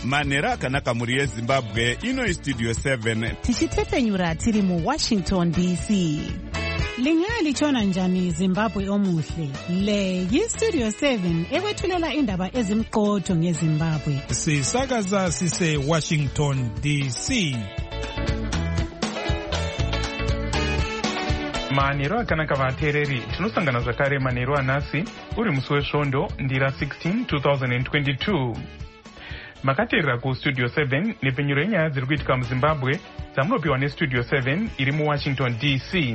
Manhero akanaka mhuri yeZimbabwe. Ino Studio 7 tichitepenyura tiri muWashington DC. Lingalitshona njani Zimbabwe omuhle? Le yiStudio 7 ekwethulela indaba ezimqotho ngeZimbabwe. Sisakaza sise Washington DC. Manhero akanaka vateereri, tinosangana zvakare manhero anhasi uri musi wesvondo ndira 16 2022. Makateerera kuStudio 7 nepenyuro yenyaya dziri kuitika muZimbabwe dzamunopiwa neStudio 7 iri muWashington DC.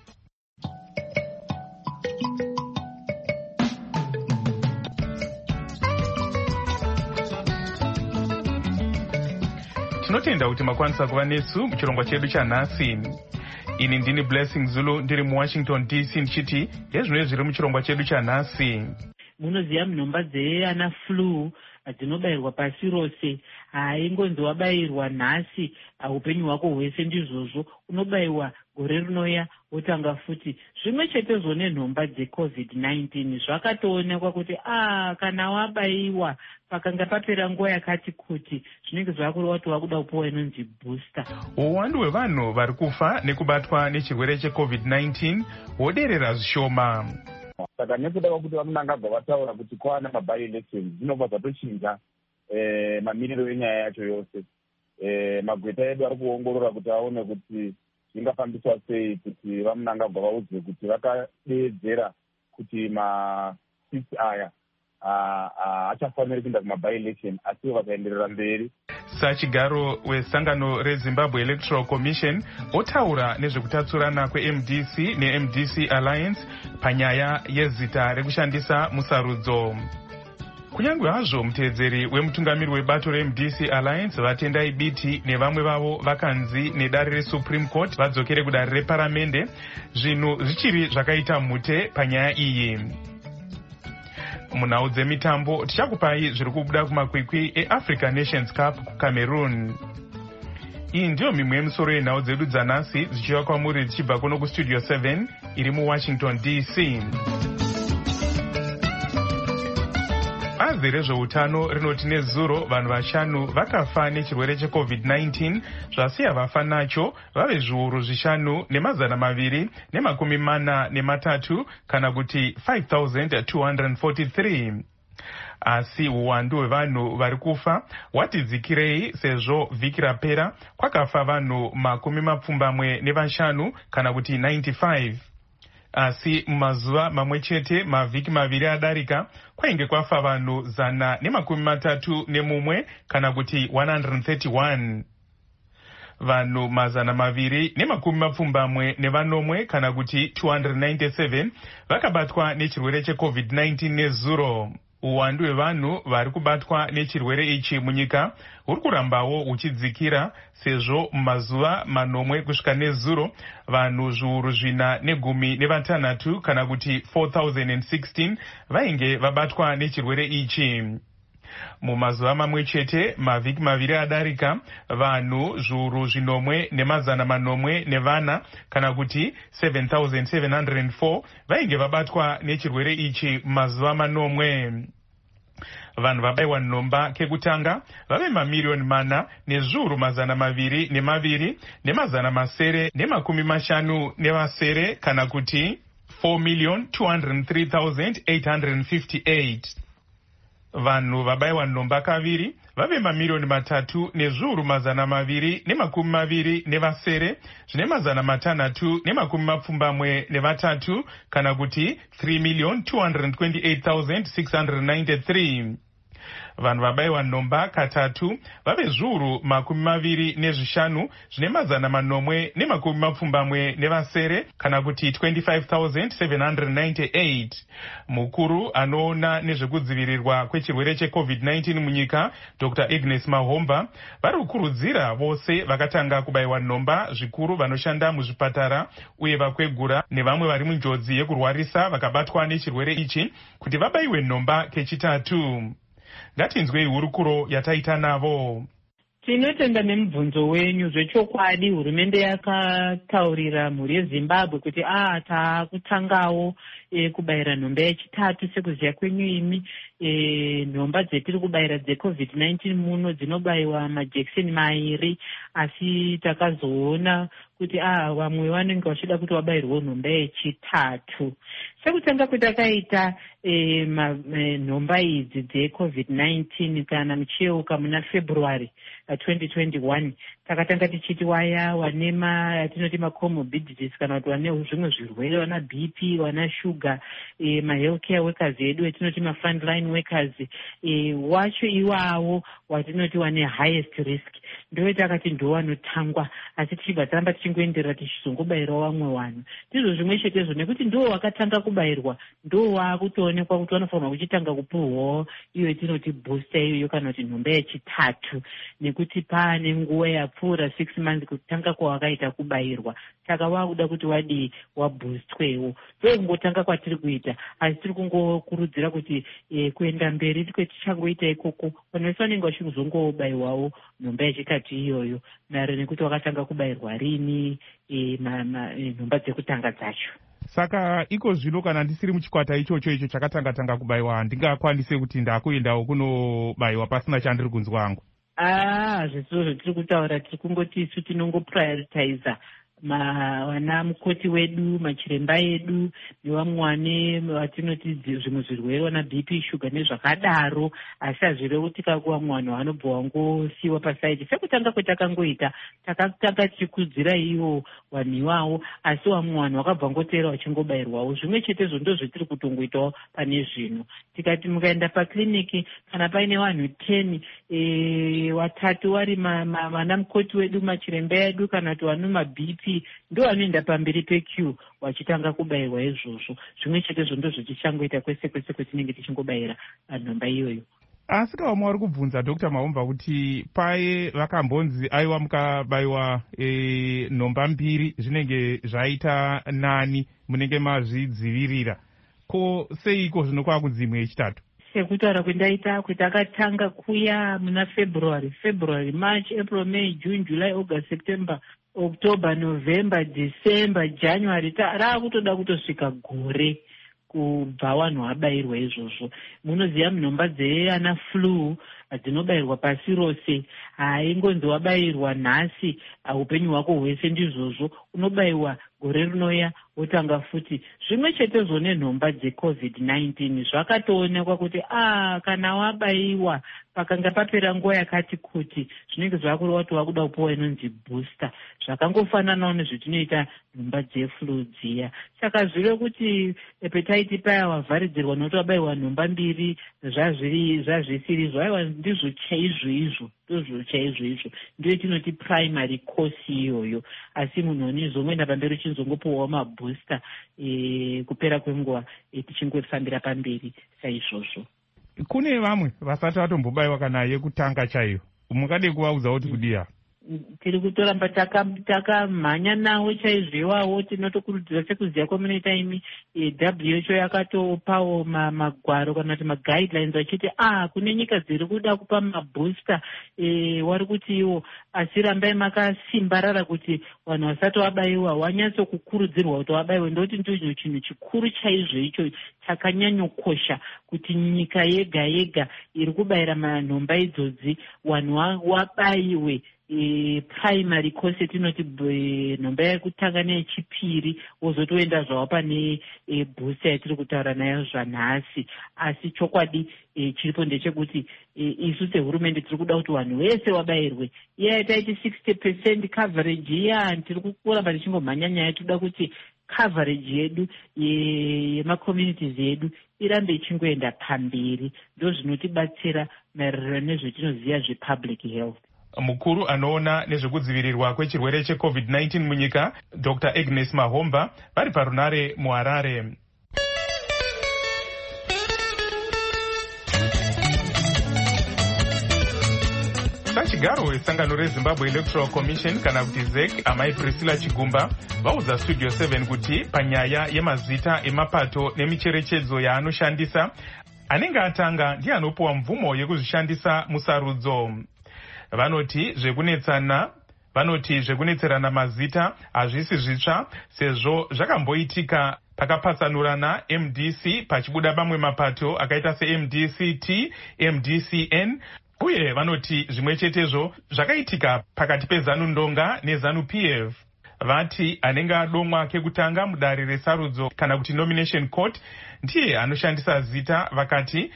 Tinotenda kuti makwanisa kuva nesu muchirongwa chedu chanhasi. Ini ndini Blessing Zulu ndiri muWashington DC ndichiti yezvinhu zviri muchirongwa chedu chanhasi. Munoziva nhomba dzeana flu dzinobayirwa pasi rose. Ingonzi wabayirwa nhasi upenyu hwako hwese ndizvozvo unobayiwa gore rinouya wotanga futi. Zvimwe chetezvo nenhomba dzeCovid-19 zvakatoonekwa kuti kana wabayiwa pakanga papera nguva yakati kuti zvinenge zvakureva kuti wakuda kupiwa inonzi booster. Uwandu hwevanhu vari kufa nekubatwa nechirwere cheCovid-19 hwoderera zvishoma. Saka nekuda kwekuti vamunangagwa vataura kuti kwava namabi-elections zvinobva zvatochinja mamiriro enyaya yacho yose. Magweta edu ari kuongorora kuti aone kuti zvingafambiswa sei kuti vamunangagwa vaudzwe kuti vakadeedzera kuti masisi aya achafaniri kuenda kumabi-election asiwo vakaenderera mberi. Sachigaro wesangano reZimbabwe Electoral Commission otaura nezvekutatsurana kweMDC neMDC Alliance panyaya yezita rekushandisa musarudzo. Kunyange hazvo muteedzeri wemutungamiri webato reMDC Alliance vatendai Biti nevamwe vavo vakanzi nedare reSupreme Court vadzokere kudare reparamende, zvinhu zvichiri zvakaita mhute panyaya iyi. Munhau dzemitambo tichakupai zviri kubuda kumakwikwi eAfrica Nations Cup kuCameroon. Iyi ndiyo mimwe yemisoro yenhau dzedu dzanhasi dzichiva kwamuri dzichibva kuno kuStudio 7 iri muWashington DC. Bazi rezveutano rinoti nezuro vanhu 5 vakafa nechirwere cheCovid-19 zvasiya vafa nacho vave zviuru 5,243 kana kuti 5,243. Asi uwandu hwevanhu vari kufa hwati dzikirei sezvo vhiki rapera kwakafa vanhu 75 kana kuti 95. Asi mumazuva mamwe chete mavhiki maviri adarika kwainge kwafa vanhu 131 kana kuti 131. Vanhu 240 kana kuti 297 vakabatwa nechirwere cheCovid-19 nezuro. Uwandu hwevanhu vari kubatwa nechirwere ichi munyika huri kurambawo huchidzikira sezvo mumazuva 4 kusvika nezuro vanhu zviuru 416 kana kuti 4,016 vainge vabatwa nechirwere ichi. Mumazuva mamwe chete mavhiki maviri adarika vanhu zviuru 1,404 kana kuti 7,704 vainge vabatwa nechirwere ichi mumazuva 4. Vanhu vabayiwa nhomba kekutanga vave mamiliyoni 4 nezviuru 2,250,950 kana kuti 4,203,858. Vanhu vabayiwa nhomba kaviri vave mamiliyoni 3 nezviuru 220,000 zvine 673 kana kuti 3,228,693. Vanhu vabayiwa nhomba katatu vave zviuru 25 zvine 470 kana kuti 25,798. Mukuru anoona nezvekudzivirirwa kwechirwere cheCovid-19 munyika Dr. Agnes Mahomba vari kukurudzira vose vakatanga kubayiwa nhomba zvikuru vanoshanda muzvipatara uye vakwegura nevamwe vari munjodzi yekurwarisa vakabatwa nechirwere ichi kuti vabayiwe nhomba kechitatu. Ngatinzwei hurukuro yataita navo. Tinotenda nemubvunzo wenyu. Zvechokwadi hurumende yakataurira mhuri yeZimbabwe kuti taakutangawo kubayira nhomba yechitatu sekuziya kwenyu imi nhomba dzetiri kubayira dzecovid-19 muno dzinobayiwa majekiseni 2, asi takazoona kuti vamwe vanenge vachida kuti vabayirwe nhomba yechitatu. Sekutanga kwetakaita nhomba idzi dzecovid-19 kana mucheuka muna February 2021, takatanga tichiti waya wane yatinoti macomorbidities kana kuti wane zvimwe zvirwere, wana BP, wana shuga, mahealthcare workers edu etinoti mafrontline workers, wacho iwawo watinoti wane highest risk ndiwe takati ndo vanotangwa, asi tichibva taramba tichingoenderera tichizongobayirawo vamwe vanhu. Ndizvo zvimwe chetezvo nekuti ndo vakatanga kubayirwa ndo waakutoonekwa kuti vanofanirwa kuchitanga kupuhwawo iyo etinoti booster iyoyo kana kuti nhomba yechitatu, nekuti paane nguva yapfuura 6 months kutanga kwawakaita kubayirwa, saka waakuda kuti wadi waboostwewo. Ndokungotanga kwatiri kuita, asi tiri kungokurudzira kuti kuenda mberi kwetichangoita ikoko vanhu vese vanenge vachizongobayiwawo nhomba yechitatu iyoyo, nare nekuti wakatanga kubayirwa rini nhomba dzekutanga dzacho. Saka iko zvino kana ndisiri muchikwata icho chakatanga kubayiwa, ndingakwanise kuti ndakuendawo kunobayiwa pasina chandiri kunzwa hangu? Zvisiwo zvatiri kutaura, tiri kungoti isu tinongoprioritiza vana mukoti wedu, machiremba edu nevamwe wane vatinoti zvimwe zvirwere, wana BP, shuga nezvakadaro, asi hazvire kuti vamwe vanhu vanobva vangosiyiwa pasaidi. Sekutanga kwetakangoita takatanga tichikudzira ivo vanhu iwawo, asi vamwe vanhu vakabva ngoteera vachingobayirwawo. Zvimwe chetezvo ndo zvetiri kutongoitawo pane zvino. Tikati mukaenda pakliniki kana paine vanhu 10, 3 vari vana mukoti wedu, machiremba edu kana kuti vano maBP, ndo vanoenda pamberi pequeue vachitanga kubayirwa izvozvo. Zvimwe chetezvo ndo zvichishangoita kwese kwetinenge tichingobayira nhomba iyoyo. Asi vamwe vari kubvunza Dr. Mahomba kuti paye vakambonzi aiwa mukabayiwa nhomba 2 zvinenge zvaita nani, munenge mazvidzivirira, ko seiko zvino kwakudzimwe yechitatu? Sekutaura kwendaita kwetakatanga kuya muna February, March, April, May, June, July, August, September, October, November, December, January, raakutoda kutosvika gore kubva vanhu vabayirwa izvozvo. Munoziva nhomba dzeana flu dzinobayirwa pasi rose, haingonzi wabayirwa nhasi upenyu hwako hwese ndizvozvo, unobayiwa gore rinouya wotanga futi. Zvimwe chetezvo nenhomba dzecovid-19 zvakatoonekwa kuti kana wabayiwa pakanga papera nguva yakati kuti zvinenge zvakureva kuti wakuda kupuwa inonzi booster, zvakangofananawo nezvetinoita nhomba dzeflu dziya. Saka zvire kuti epetaiti paya wavharidzirwa nokuti wabayiwa nhomba 2 zvazvisiri zvaiwa ndizvo chaizvo izvo, ndozvo chaizvo izvo ndiyo tinoti primary course iyoyo, asi munhu unizongoenda pamberi uchinzongopuwawo mabooster kupera kwenguva tichingofambira pamberi saizvozvo. Kune vamwe vasati vatombobayiwa kana yekutanga chaiyo, mungade kuvaudza kuti kudiya? Tiri kutoramba takamhanya nawo chaizvo iwawo. Tinotokurudzira sekuziya kwamunoita imi, WHO yakatopawo magwaro kana kuti maguidelines vachiti kune nyika dziri kuda kupa mabooster, wari kuti iwo asi rambai makasimbarara kuti vanhu vasati vabayiwa wanyatsokukurudzirwa kuti vabayiwe. Ndokuti ndicho chinhu chikuru chaizvo icho chakanyanyokosha kuti nyika yega yega iri kubayira manhomba idzodzi vanhu wabayiwe primary course etinoti nhomba yekutanga neyechipiri, wozotoenda zvavo pane booster yatiri kutaura nayo zvanhasi. Asi chokwadi chiripo ndechekuti isu sehurumende tiri kuda kuti vanhu vese vabayirwe. Iya taiti 60% coverage iya tiri kuramba tichingomhanya nyaya, tinoda kuti coverage yedu yemacommunities yedu irambe ichingoenda pamberi. Ndo zvinotibatsira maererano nezvetinoziva zvepublic health. Mukuru anoona nezvekudzivirirwa kwechirwere cheCovid-19 munyika, Dr. Agnes Mahomba, vari parunare muHarare. Sachigaro wesangano reZimbabwe Electoral Commission kana kuti ZEC, amai Priscilla Chigumba, vaudza Studio 7 kuti panyaya yemazita emapato nemicherechedzo yaanoshandisa, anenge atanga ndiye anopuwa mvumo yekuzvishandisa musarudzo. Vanoti zvekunetserana mazita hazvisi zvitsva sezvo zvakamboitika pakapatsanurana MDC pachibuda mamwe mapato akaita seMDCT, MDCN, uye vanoti zvimwe chetezvo zvakaitika pakati peZanu-Ndonga neZanu-PF. Vati anenge adomwa kekutanga mudare resarudzo kana kuti nomination court ndiye anoshandisa zita. Vakati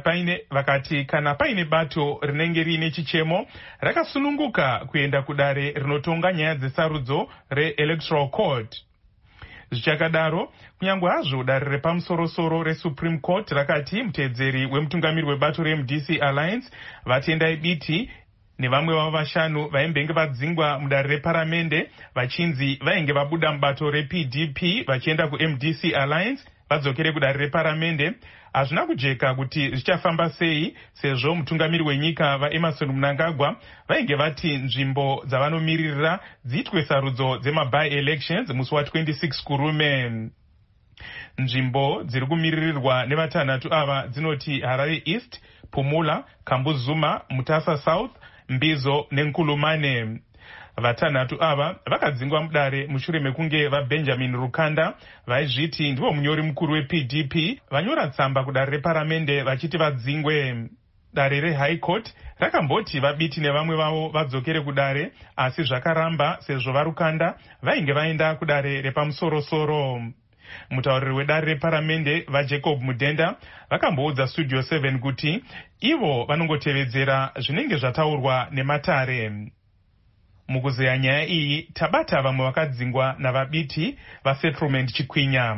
kana paine bato rinenge riine chichemo rakasununguka kuenda kudare rinotonga nyaya dzesarudzo reelectoral court. Zvichakadaro, kunyange hazvo dare repamusoro-soro reSupreme Court rakati mutedzeri wemutungamiri webato reMDC Alliance Vatendai Biti nevamwe vavo vashanu vaimbenge vadzingwa mudare reparamende vachinzi vainge vabuda mubato rePDP vachienda kuMDC Alliance vadzokere kudare reparamende, hazvina kujeka kuti zvichafamba sei, sezvo mutungamiri wenyika vaEmerson Mnangagwa vainge vati nzvimbo dzavanomiririra dziitwe sarudzo dzemaby-elections musi wa26 kurume. Nzvimbo dziri kumiririrwa nevatanhatu ava dzinoti Harare East, Pumula, Kambuzuma, Mutasa South, Mbizo neNkulumane. Vatanhatu ava vakadzingwa mudare mushure mekunge vaBenjamin Rukanda vaizviti ndivo munyori mukuru wePDP vanyora tsamba kudare reparamende vachiti vadzingwe. Dare reHigh Court rakamboti vaBiti nevamwe vavo vadzokere kudare, asi zvakaramba sezvo vaRukanda vainge vaenda kudare repamusoro-soro. Mutauriri wedare reparamende vaJacob Mudenda vakamboudza Studio 7 kuti ivo vanongotevedzera zvinenge zvataurwa nematare. Mukuzeya nyaya iyi tabata vamwe vakadzingwa navaBiti vaSettlement Chikwinya.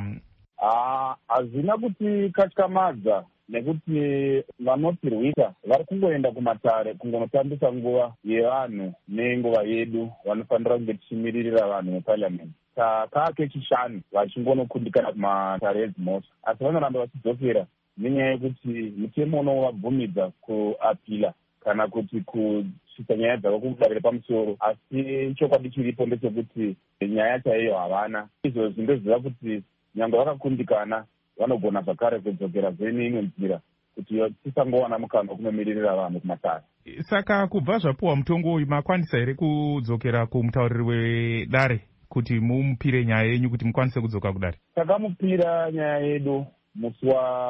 Hazvina kuti katyamadza nekuti vanotirwisa vari kungoenda kumatare kungonotambisa nguva yevanhu nenguva yedu vanofanira kunge tichimiririra vanhu muparliament. Saka kechishanu vachingonokundikana kumatare edzimota, asi vanoramba vachidzokera nenyaya yekuti mutemo unovabvumidza kuapila kana kuti kusvitsa nyaya dzavo kudare repamusoro. Asi chokwadi chiripo ndechekuti nyaya chaiyo havana. Izvozvi ndoziva kuti nyange vakakundikana vanogona zvakare kudzokera zvene imwe nzira kuti tisangowana mukana kunomiririra vanhu kumatare. Saka kubva zvapuwa mutongo uyu makwanisa here kudzokera kumutauriri wedare kuti mumupire nyaya yenyu kuti mukwanise kudzoka kudare? Takamupira nyaya yedu musi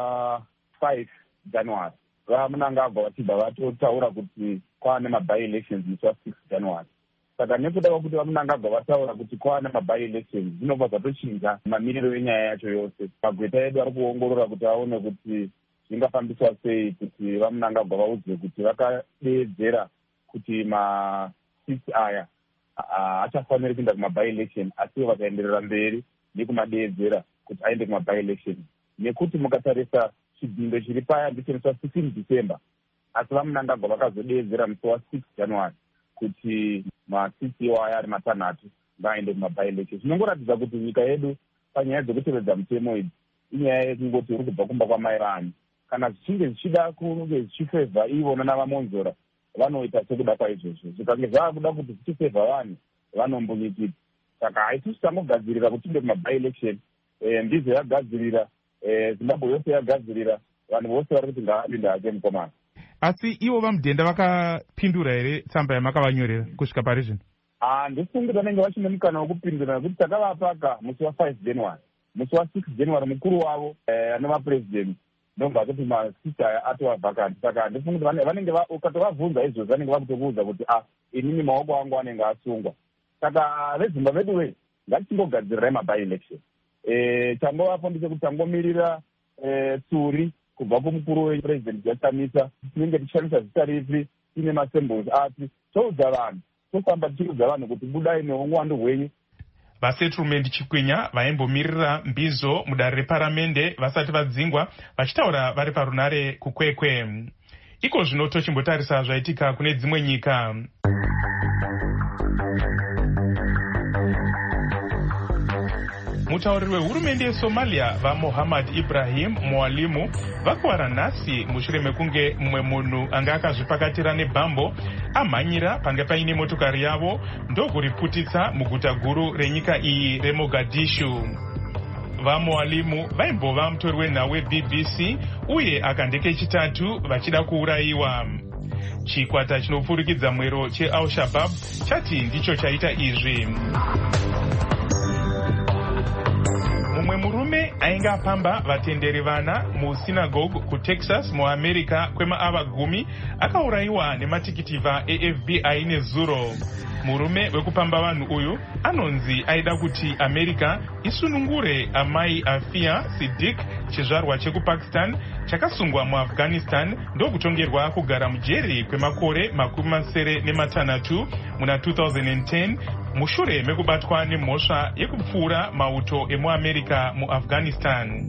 wa5 January. VaMnangagwa vachibva vatotaura kuti kwaane maby-elections musi wa6 January. Saka nekuda kwekuti vaMnangagwa vataura kuti kwaane maby-elections zvinobva zvatochinja mamiriro enyaya yacho yose. Magweta edu ari kuongorora kuti aone kuti zvingafambiswa sei kuti vaMnangagwa vaudzwe kuti vakadeedzera kuti ma6 aya achafaniri kuenda kumaby-election, asiwo vakaenderera mberi nekumadeedzera kuti aende kumaby-election. Nekuti mukatarisa chidzindo chiri paya ndicho musi wa16 December, asi vaMnangagwa vakazodeedzera musi wa6 January kuti ma6 iwo aya ari matanhatu vaende kumaby-election. Zvinongoratidza kuti nyika yedu panyaya dzekutevedza mutemo idzi inyaya yekungoti uri kubva kumba kwamai vanhu. Kana zvichinge zvichida kunge zvichifevha ivona navamonzora vanoita sekuda kwaizvozvo. Zvikange zvaakuda kuti zvichifevha vanhu vanombonyikidza. Saka haisi tichangogadzirira kuti tiende kumaby-election. Ndizvo yagadzirira, Zimbabwe yose yagadzirira, vanhu vose vari kuti ngavapinda hake mukomana. Asi ivo vaMudhenda vakapindura here tsamba yamakavanyorera kusvika pari zvino? Ndifungira vanenge vachine mukana wekupindura nekuti takavapaka musi wa5 January. Musi wa6 January mukuru wavo anova president ndobva kuti masista aya atova vhakati. Saka ndifungira vanenge ukatovabvunza izvozvo vanenge vakutokuudza kuti inini maoko angu anenge asungwa. Saka veZimbabwe vedu ngatichingogadzirirai maby-election. Changovapo ndechekuti tangomirira tsuri kubva kumukuru wepresident yatamisa, tinenge tichishandisa zita ripi, tine masymbols ati, toudza vanhu, tofamba tichiudza vanhu kuti budai neungwandu hwenyu. VaSettlement Chikwinya vaimbomirira Mbizo mudare reparamende vasati vadzingwa vachitaura vari parunare kukwekwe. Iko zvino tochimbotarisa zvaitika kune dzimwe nyika. Mutauriri wehurumende yeSomalia vaMohammad Ibrahim Mwalimu vakuwara nhasi mushure mekunge mumwe munhu anga akazvipakatira nebhambo amhanyira pange paine motokari yavo ndokuriputitsa muguta guru renyika iyi reMogadishu. VaMwalimu vaimbova mutori wenhau weBBC uye akandeke chitatu vachida kuurayiwa. Chikwata chinopfurikidza mwero cheAl-Shabaab chati ndicho chaita izvi. mumwe murume ainge apamba vatenderi vana musinagogue kuTexas muamerica kwemaava 10 akaurayiwa nematikitivha eFBI nezuro. Murume wekupamba vanhu uyu anonzi aida kuti America isunungure amai Afia Siddiq, chizvarwa chekupakistan chakasungwa muAfghanistan ndokutongerwa kugara mujeri kwemakore 86 muna 2010 mushure mekubatwa nemhosva yekupfura mauto emuamerica muAfghanistan.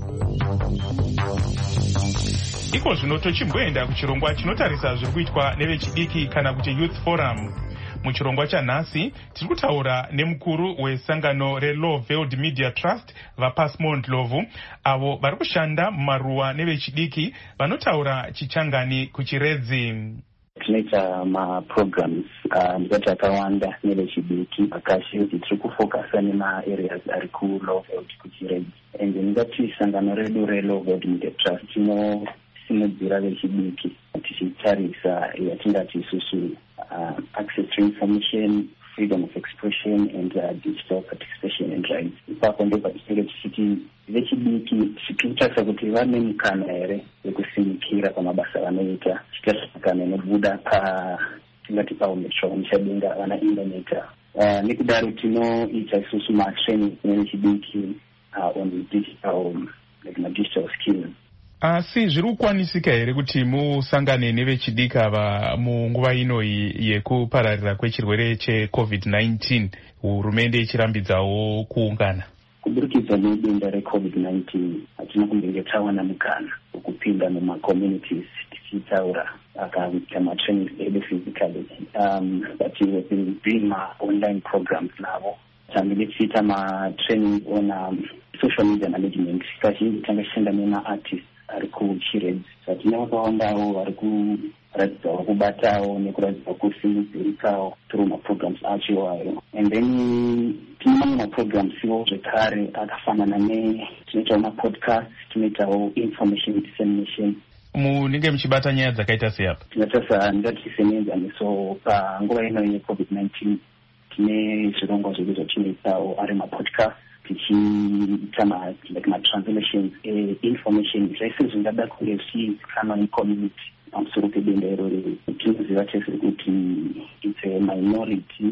Iko zvino tochimboenda kuchirongwa chinotarisa zviri kuitwa nevechidiki kana kuti Youth Forum. Muchirongwa chanhasi tiri kutaura nemukuru wesangano reLawveld Media Trust vaPasmond Lovu, avo vari kushanda mumaruwa nevechidiki vanotaura chichangani kuchiredzi. Tunoita maprograms ndikati akawanda nevechidiki akazhinji tiri kufokasa nemaareas ari kuLawveld kuchiredzi, ende ndingati sangano redu reLawveld Media Trust tinosimudzira vechidiki tichitarisa yatingati isusu access to information, freedom of expression and digital participation and rights. Ipapo ndipo tisinge tichiti vechidiki tichitarisa kuti vane mukana here wekusimukira pamabasa vanoita, tichitarisa nekubuda tingati paumechadenga vana indaneta. Nekudaro tinoita isusu matraining nevechidiki on digital skills. Asi zviri kukwanisika here kuti musangane nevechidiki ava munguva inoi yekupararira kwechirwere cheCovid-19, hurumende ichirambidzawo kuungana? Kuburikidza nedenda reCovid-19 hatina kumbenge tawana mukana wekupinda mumacommunities tichitaura akaita matrainings edu physically, but we have been doing online programs navo. Tambile tichiita matraining on social media management. Kazhinji tanga tichishanda nemaartists ari kuchiredzi, satina vakawandawo vari kuratidzawo kubatawo nekuratidza kusimudzirikawo through maprograms acho ayo. And then tine mamwe maprograms iwo zvekare akafanana tinoitawo mapodcast, tinoitawo information dissemination. Munenge muchibata nyaya dzakaita seapa? Tinotarisa ndatisenenza neso panguva ino yeCovid-19 tine zvirongwa zvedu zvatinoitawo ari mapodcast, tichiita ma-translations information zvese zvingada kunge zvichizikanwa necommunity pamusoro pedenda irori. Tinoziva tese kuti it's a minority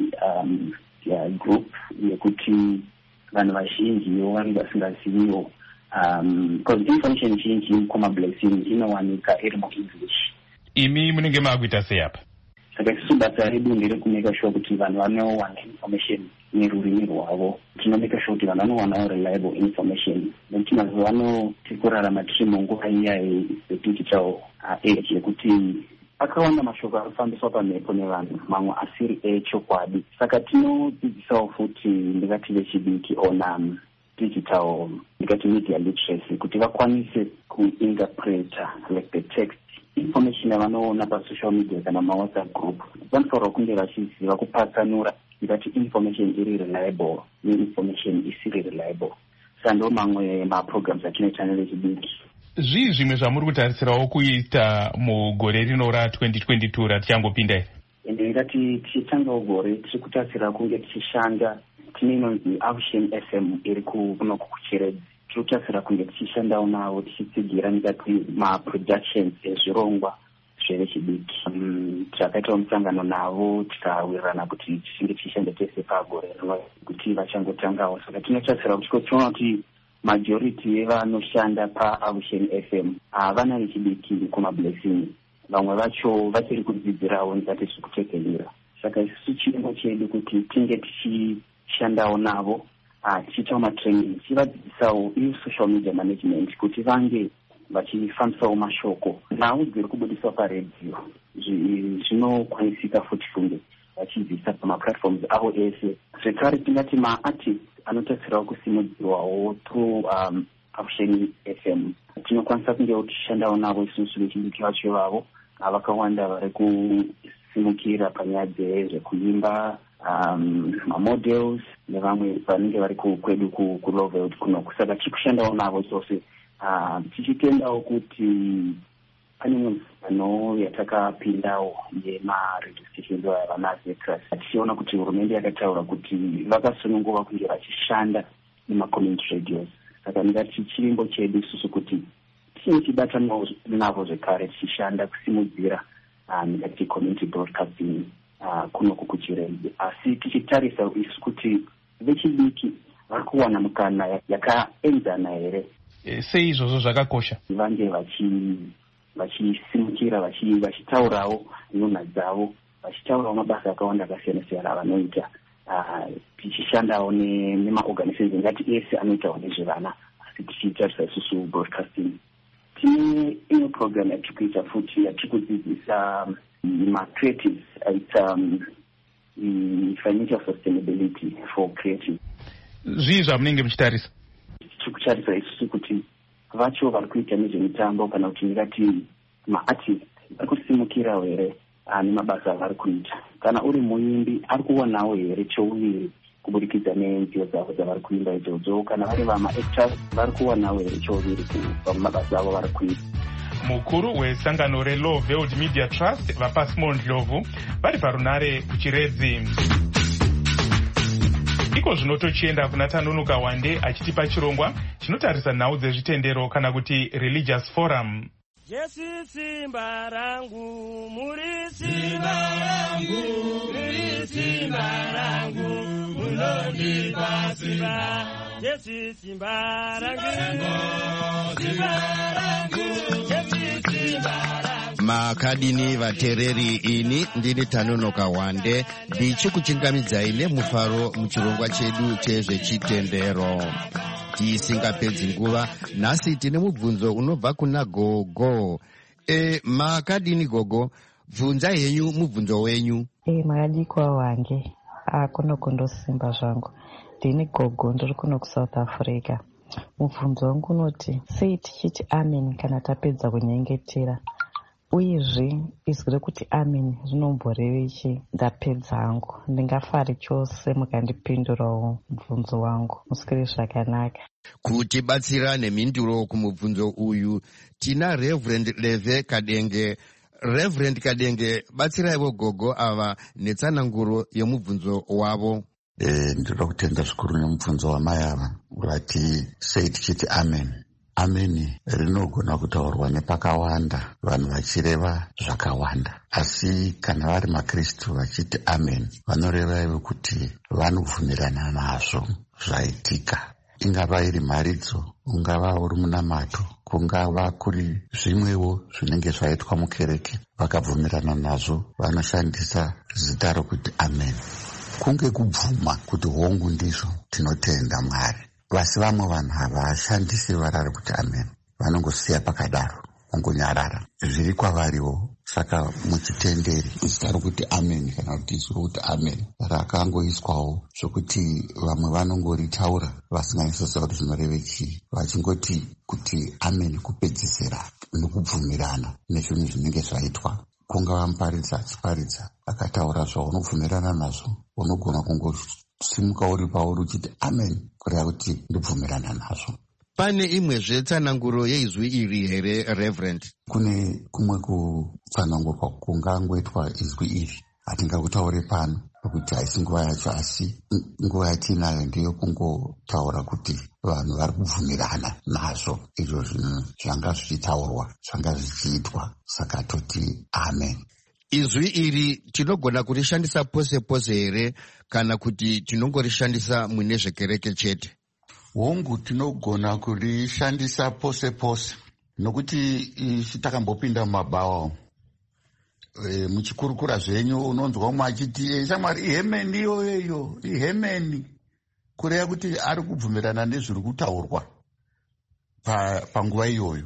group yekuti vanhu vazhinjiwo vari vasingaziviwo, because information zhinji muComaBlessing inowanika iri muEnglish. Imi munenge maakuita sei apa? Saka isusu basa redu nderekumeka sure kuti vanhu vanowana information nerurimi rwavo. Tinomeka sure kuti vanhu vanowanawo reliable information. Nekuti mazuva ano tiri kurarama tiri munguva iya yedigital age yekuti akawanda mashoko arikufambiswa pamhepo nevanhu, mamwe asiri echokwadi. Saka tinodzidzisawo futi ndingati vechidiki on digital, ndingati media literacy, kuti vakwanise kuinterpreta like the text information yavanoona pasocial media kana mawhatsapp group. Vanofanirwa kunge vachiziva kupatsanura ndingati information iri reliable neinformation isiri reliable. Saka ndo mamwe maprograms atinoita nevechidiki. Zvii zvimwe zvamuri kutarisirawo kuita mugore rino ra2022 ratichangopinda iri? Ende ndingati tichitangawo gore tiri kutarisira kunge tichishanda, tine inonzi Avisheni FM iri kuno kuchiredzi. Tiri kutarisira kunge tichishandawo navo tichitsigira ndingati maproductions ezvirongwa zvevechidiki. Takaitawo musangano navo tikawirirana kuti tichinge tichishanda tese pagore rino kuti vachangotangawo. Saka tinotarisira kuti tinoona kuti majority yevanoshanda paAvisheni FM vana vechidiki muComaBlessing, vamwe vacho vachiri kudzidzirawo ndingati zviri kutekenyera. Saka isusu chirongwa chedu kuti tinge tichishandawo navo, tichiitawo matraining, tichivadzidzisawo iyo social media management kuti vange vachifambisawo mashoko nhau dziri kubudiswa paredhiyo. Zvinokwanisika futi kunge vachidzidzisa pamaplatforms avo ese. Zvekare tingati maartists anotarisirawo kusimudzirwawo through Avisheni FM. Tinokwanisa kungewo tichishandawo navo isusu vechidiki vacho vavo vakawanda vari kusimukira panyaya dzezvekuimba, mamodels nevamwe vanenge vari kwedu kuLawveld kunoku. Saka tiri kushandawo navo chose, tichitendawo kuti pane muzano yatakapindawo yemaredio stations vanaZecras. Tichiona kuti hurumende yakataura kuti vakasununguva kunge vachishanda nemacommunity radios. Saka ndingati chirimbo chedu isusu kuti tichibata navo zvekare tichishanda kusimudzira ndingati community broadcasting kunoku kuchirezi, asi tichitarisa isu kuti vechidiki vari kuwana mukana yakaenzana here. Sei izvozvo zvakakosha? Vange vachisimukira vachitaurawo nhunha dzavo, vachitaurawo mabasa akawanda akasiyana-siyana avanoita, tichishandawo nemaorganizations ngati ese anoitawo nezvevana, asi tichitarisa isusu broadcasting. Tine imwe program yatiri kuita futi yatiri kudzidzisa ma-creatives, financial sustainability for creatives. Zvii zvamunenge muchitarisa? Tiri kutarisa isusu kuti vacho vari kuita nezvemitambo kana kuti ndingati ma-artist vari kusimukirawo here nemabasa avari kuita. Kana uri muimbi ari kuwanawo here chouviri kubudikidza nenzio dzavo dzavari kuimba idzodzo, kana vari vama-actors vari kuwanawo here chouviri pamabasa avo vari kuita. Mukuru wesangano reLawveld Media Trust vaPasmo Ndlovu vari parunare kuchiredzi. Iko zvino tochienda kuna Tanonoka Wande achitipa chirongwa chinotarisa nhau dzezvitendero kana kuti religious forum. Jesu simba rangu, muri simba rangu, muri simba rangu, munondipa simba. Jesu simba rangu, simba rangu, Jesu simba rangu. Makadini vatereri, ini ndini Tanonoka Wande ndichikuchingamidzai nemufaro muchirongwa chedu chezvechitendero. Tisingapedzi nguva, nhasi tine mubvunzo unobva kuna Gogo. Makadini Gogo, bvunzai henyu mubvunzo wenyu. Makadikwa wange kunokundosimba zvangu. Ndini Gogo, ndiri kuno kuSouth Africa. Mubvunzo wangu unoti sei tichiti amen kana tapedza kunyengetera, uyezve izwi rekuti amen rinomborevechi ndapedza hangu. Ndingafari chose mukandipindurawo mubvunzo wangu. Muswere zvakanaka. Kutibatsira nemhinduro kumubvunzo uyu tina Reverend Leve Kadenge. Reverend Kadenge, batsiraiwo Gogo ava netsananguro yomubvunzo wavo. Ndinoda kutenda zvikuru nemubvunzo wamai ava urati sei tichiti amen. Ameni rinogona kutaurwa nepakawanda, vanhu vachireva zvakawanda, asi kana vari maKristu vachiti amen vanoreva ivo kuti vanobvumirana nazvo zvaitika, ingava iri mharidzo, ungava uri munamato, kungava kuri zvimwewo zvinenge zvaitwa mukereke, vakabvumirana nazvo vanoshandisa zita rokuti amen. Kunge kubvuma kuti hongu ndizvo tinotenda Mwari. Vasi vamwe vanhu havashandisi vara rekuti amen, vanongosiya pakadaro, ongonyarara. Zviri kwavariwo, saka muchitenderi zita rokuti amen kana kuti izwi rokuti amen rakangoiswawo zvokuti vamwe vanongoritaura vasinganyasoziva kuti zvinoreve chii, vachingoti kuti amen kupedzisira nokubvumirana nezvinhu zvinenge zvaitwa. Kungava muparidzi achiparidza akataura zvaunobvumirana nazvo, unogona kungosimuka uri pauri uchiti amen kureva kuti ndibvumirana nazvo. Pane imwezve tsananguro yeizwi iri here, Reverend? Kune kumwe kutsanangurwa kungangoitwa izwi iri, hatingakutaure pano nokuti haisi nguva yacho, asi nguva yatinayo ndiyo kungotaura kuti vanhu vari kubvumirana nazvo izvo zvinhu zvanga zvichitaurwa, zvanga zvichiitwa, saka toti amen. Izwi iri tinogona kurishandisa pose pose here kana kuti tinongorishandisa mune zvekereke chete? Hongu, tinogona kurishandisa pose pose, nokuti takambopinda mumabhawa muchikurukura zvenyu unonzwa umwe achiti shamwari ihemeni iyoyo, ihemeni, kureva kuti ari kubvumirana nezviri kutaurwa panguva iyoyo.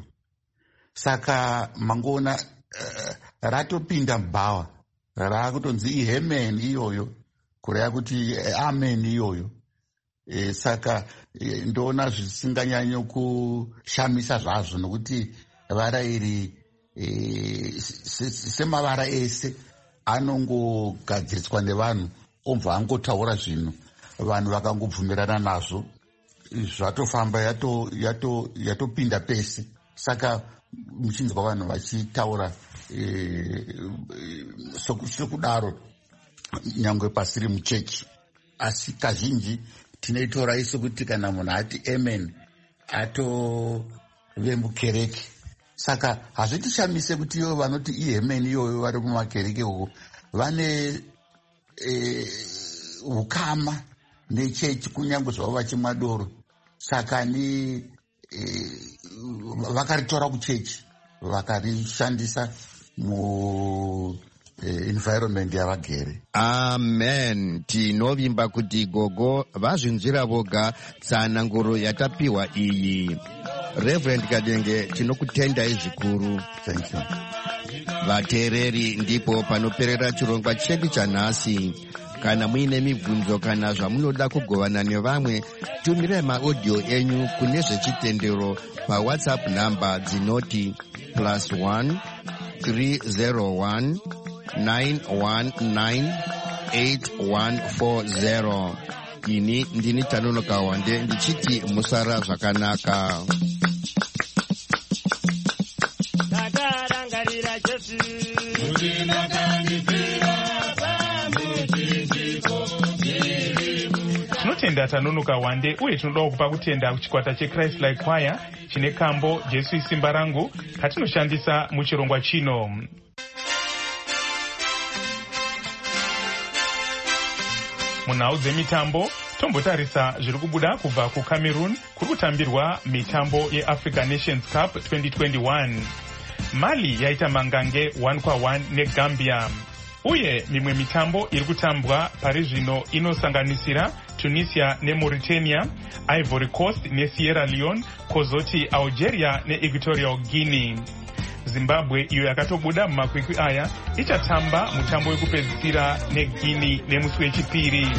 Saka mangoona ratopinda mubhawa, rakutonzi ihemeni iyoyo, kureva kuti amen iyoyo. Saka ndoona zvisinganyanyo kushamisa zvazvo, nokuti vara iri semavara ese anongogadziriswa nevanhu, obva angotaura zvinhu, vanhu vakangobvumirana nazvo, zvatofamba, yatopinda pese. Saka muchinzwa vanhu vachitaura sokudaro nyangwe pasiri muchechi, asi kazhinji tinoitora isu kuti kana munhu ati amen atove mukereke. Saka hazvitishamise kuti ivo vanoti amen iyoyo vari mumakereke uko vane ukama nechechi kunyange zvavo vachimwa doro. Saka ni vakaritora kuchechi vakarishandisa environment yavagere. Amen. Tinovimba kuti gogo vazvinzwira voga tsananguro yatapiwa iyi. Reverend Kadenge, tinokutendai zvikuru. Thank you. Vateereri, ndipo panoperera chirongwa chedu chanhasi. Kana muine mibvunzo kana zvamunoda kugovana nevamwe, tumirai maaudio enyu kune zvechitendero paWhatsApp namba dzinoti +1 301 919 8140. Ini ndini Tanonoka Wande ndichiti musara zvakanaka. Tinotenda Tanonoka Wande uye tinoda kupa kutenda kuchikwata cheChrist Like Choir chine kambo Jesu isimba rangu katinoshandisa muchirongwa chino. Munhau dzemitambo tombotarisa zviri kubuda kubva kuCameroon kuri kutambirwa mitambo yeAfrican Nations Cup 2021. Mali yaita mangange 1-1 neGambia. Uye mimwe mitambo iri kutambwa pari zvino inosanganisira Tunisia neMauritania, Ivory Coast neSierra Leone, kozoti Algeria neEquatorial Guinea. Zimbabwe iyo yakatobuda mumakwikwi aya ichatamba mutambo wekupedzisira neGuinea nemusi wechipiri.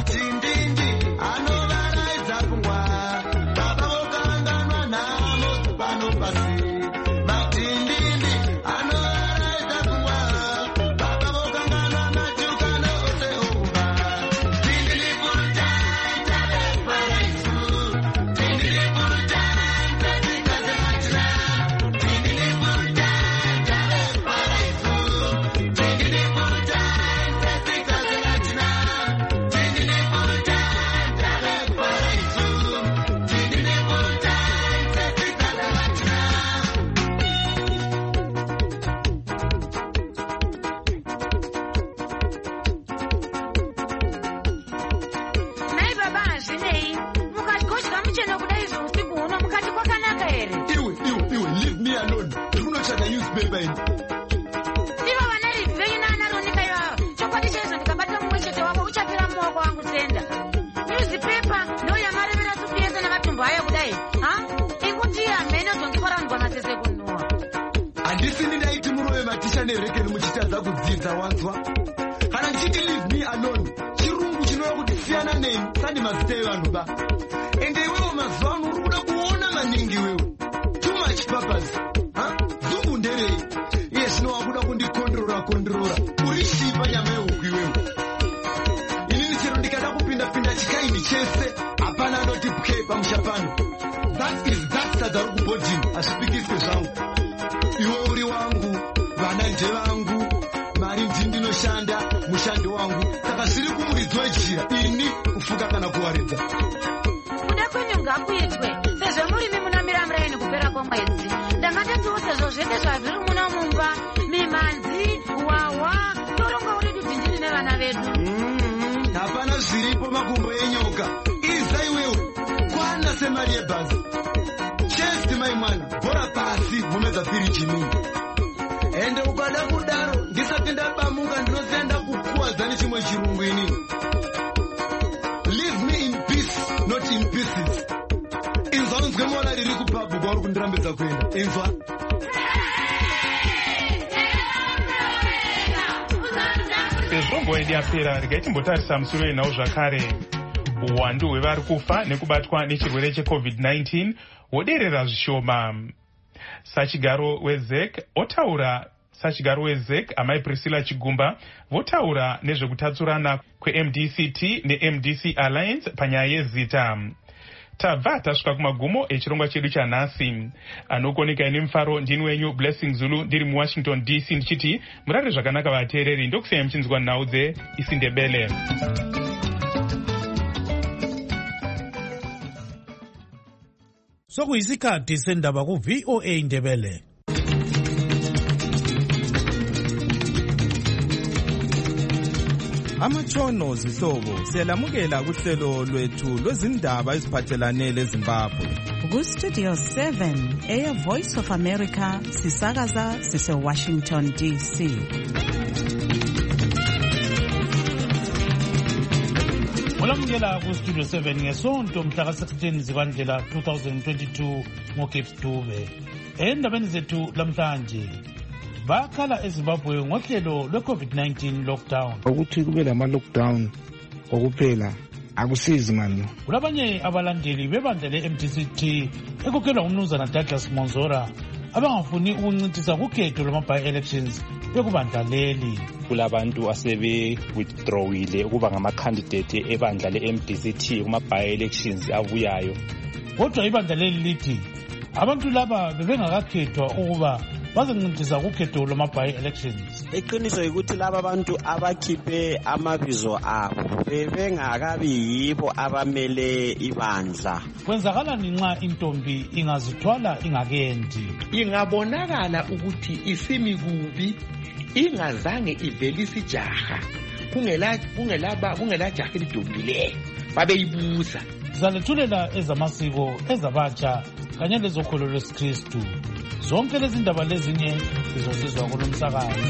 Timbotarisa musoro wenhau zvakare. Uwandu hwevari kufa nekubatwa nechirwere cheCovid-19 hwoderera zvishoma. Sachigaro wezek amai Priscilla Chigumba votaura nezvekutatsurana kweMDCT neMDC Alliance panyaya yezita. Tabva tasvika kumagumo echirongwa chedu chanhasi. Anokoneka nemufaro ndini wenyu Blessing Zulu ndiri muWashington DC ndichiti murare zvakanaka vateereri, ndokusiyai muchinzwa nhau dzeIsindebele. Sokuyisikhathi sendaba ku VOA Indebele. Amatshono zihlobo siyalamukela kuhlelo lwethu lwezindaba eziphathelane leZimbabwe. Ku-Studio 7 Air Voice of America sisakaza sise-Washington DC. Olamukela ku-Studio 7 ngesonto mhla ka-16 zibandlela 2022 ngoGibbs Dube. Endabeni zethu lamhlanje, bakhala eZimbabwe ngohlelo lwe-COVID-19 lockdown. Ukuthi kube lama-lockdown okuphela akusizi mani. Kulabanye abalandeli bebandla le-MDCT ekukhelwa umnumzana Douglas Monzora abangafuni ukuncintisa kukhetho lwama-by-elections bekubandla leli. Kulabantu asebe-withdrawile ukuba ngama-candidate ebandla le-MDCT kuma-by-elections abuyayo. Kodwa ibandla leli lithi abantu laba bebengakakhethwa ukuba bazoncintisa kukhetho lwama-by-elections. Iqiniso ukuthi laba bantu abakhiphe amabizo abo bebengakabi yibo abamele ibandla. Kwenzakalani nxa intombi ingazithwala ingakendi? Ingabonakala ukuthi isimi kubi ingazange ivelise ijaha kungela jaha elidombileyo babeyibusa. Zalethulela ezamasiko ezabatsha kanye lezokholo lwesikristu. Zonke lezi ndaba lezinye zizosizwa kulo msakazo.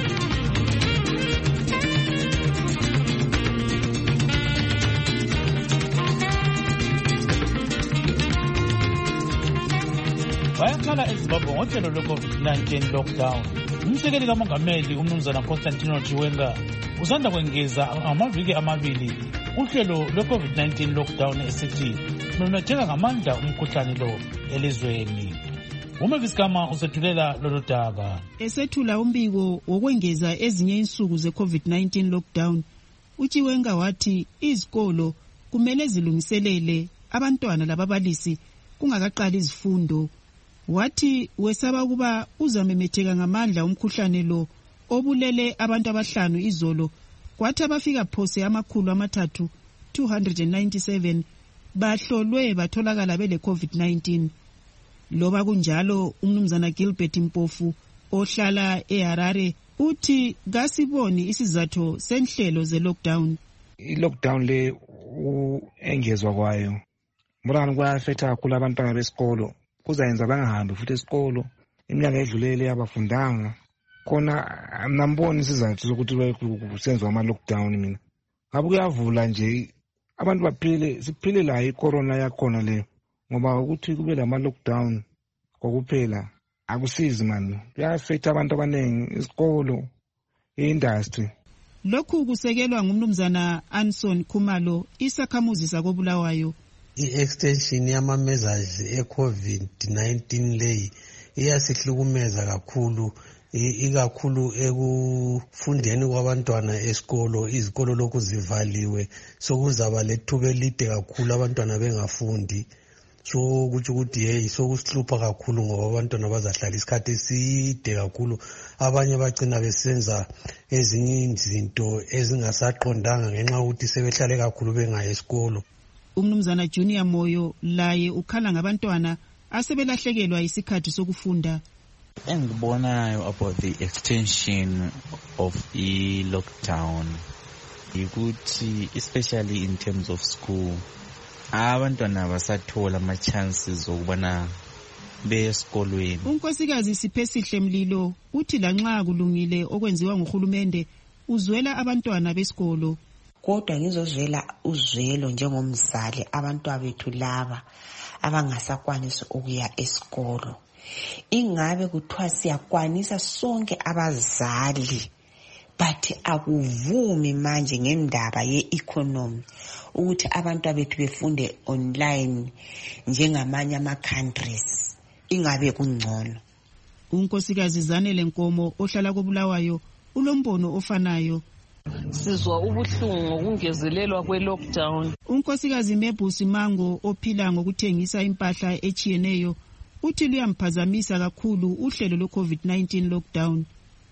Bayakhala eZimbabwe ngohlelo lwe-COVID-19 lockdown. Umsekeli kamongameli umnumzana Constantino Chiwenga usanda kwengeza amaviki amabili uhlelo lwe-COVID-19 lockdown esithi lumemetheka ngamandla umkhuhlane lo elizweni. Umeviskama usethulela lolu daba. Esethula umbiko wokwengeza ezinye insuku ze-COVID-19 lockdown, uChiwenga wathi izikolo kumele zilungiselele abantwana lababalisi kungakaqali izifundo. Wathi wesaba ukuba uzamemetheka ngamandla umkhuhlane lo obulele abantu abahlanu izolo, kwathi abafika phose 297 bahlolwe batholakala bele COVID-19. Loba kunjalo umnumzana Gilbert Mpofu ohlala eHarare uthi kasiboni isizathu senhlelo ze-lockdown. I-lockdown le engezwa kwayo murani kwafetha kakhulu abantwana besikolo, kuzayenza bangahambi futhi esikolo. Iminyaka edlulele abafundanga khona, namboni isizathu sokuthi kusenziwa ama-lockdown. Mina ngabe kuyavula nje abantu siphile la i-corona yakhona leyo, ngoba ukuthi kube lama-lockdown kokuphela akusizi mani, kuyafetha abantu abaningi, isikolo, i-industry. Lokhu kusekelwa ngumnumzana Anson Khumalo, isakhamuzi sakobulawayo. I-extension yama-measures e-COVID-19 leyi iyasihlukumeza kakhulu, ikakhulu ekufundeni kwabantwana esikolo. Izikolo lokhu zivaliwe, sokuzaba lethuba elide kakhulu abantwana bengafundi. So kuthi ukuthi sokusihlupha kakhulu ngoba abantwana bazahlala isikhathi eside kakhulu. Abanye bagcina besenza ezinye izinto ezingasaqondanga ngenxa yokuthi sebehlale kakhulu bengayi esikolo. Umnumzana Junior Moyo laye ukhala ngabantwana asebelahlekelwa isikhathi sokufunda. Engibonayo about the extension of i-lockdown ukuthi especially in terms of school, abantwana basathola ama-chances okubana beye esikolweni. Unkosikazi Siphesihle Mlilo uthi lanxa kulungile okwenziwa nguhulumende uzwela abantwana besikolo. Kodwa ngizozwela uzwelo njengomzali abantwana bethu laba abangasakwanisi ukuya esikolo. Ingabe kuthiwa siyakwanisa sonke abazali, but akuvumi manje ngendaba ye-economy ukuthi abantwana bethu befunde online njengamanye ama-countries. Ingabe kungcono. Unkosikazi Zanele Nkomo ohlala kobulawayo ulombono ofanayo. Sizwa ubuhlungu ngokungezelelwa kwe-lockdown. Unkosikazi Mebusi Mango ophila ngokuthengisa impahla echiyeneyo uthi luyamphazamisa kakhulu uhlelo lwe-COVID-19 lockdown.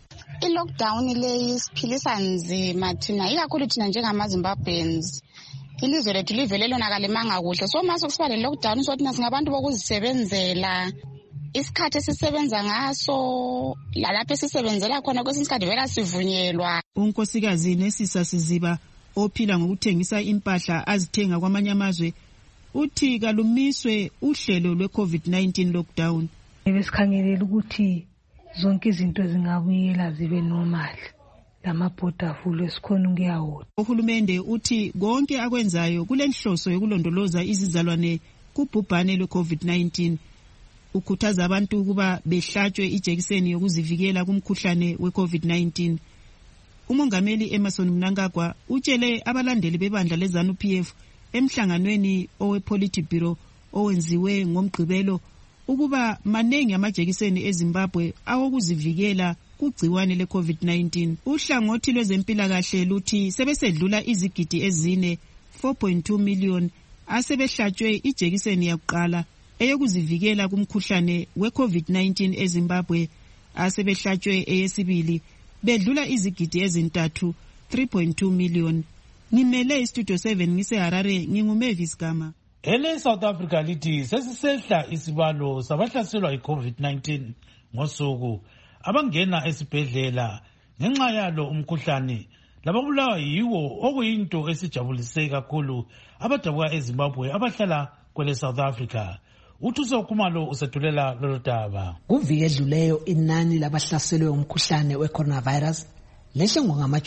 I-lockdown le isiphilisa nzima thina, ikakhulu thina njengama-Zimbabweans. ilizwe lethu livele lonakalemanga kuhle. So mase kusiba le lockdown so thina singabantu bokuzisebenzela. Isikhathi esisebenza ngaso lalapho esisebenzela khona kwesinye isikhathi vela sivunyelwa. Unkosikazi Nesisa Siziba ophila ngokuthengisa impahla azithenga kwamanye amazwe uthi kalumiswe uhlelo lwe-COVID-19 lockdown. Besikhangelela ukuthi zonke izinto zingabuyela zibe normal. Lamabhoda avulwe esikhona ngiyawona. Uhulumende uthi konke akwenzayo kulenhloso yokulondoloza izizalwane kubhubhane lwe-COVID-19. Ukhuthaza abantu ukuba behlatshwe ijekiseni yokuzivikela kumkhuhlane we-COVID-19. Umongameli Emerson Mnangagwa utshele abalandeli bebandla leZANU-PF emhlanganweni owe-Politburo owenziwe ngomgqibelo ukuba manengi amajekiseni eZimbabwe awokuzivikela kugciwane le-COVID-19. Uhlangothi lwezempilakahle luthi sebesedlula izigidi ezine 4.2 million asebehlatshwe ijekiseni yakuqala eyokuzivikela kumkhuhlane we-COVID-19 eZimbabwe, asebehlatshwe eyesibili bedlula izigidi ezintathu 3.2 million. Ngimele istudio 7 ngiseHarare, nginguMavis Gama. Ele South Africa lithi sesisehla isibalo sabahlaselwa i-COVID-19 ngosuku abangena esibhedlela ngenxa yalo umkhuhlane lababulawa yiwo okuyinto esijabulise kakhulu abadabuka eZimbabwe abahlala kwele South Africa. Uthuso Khumalo usethulela lolu daba. Kuviki edluleyo inani labahlaselwe umkhuhlane we-coronavirus lehle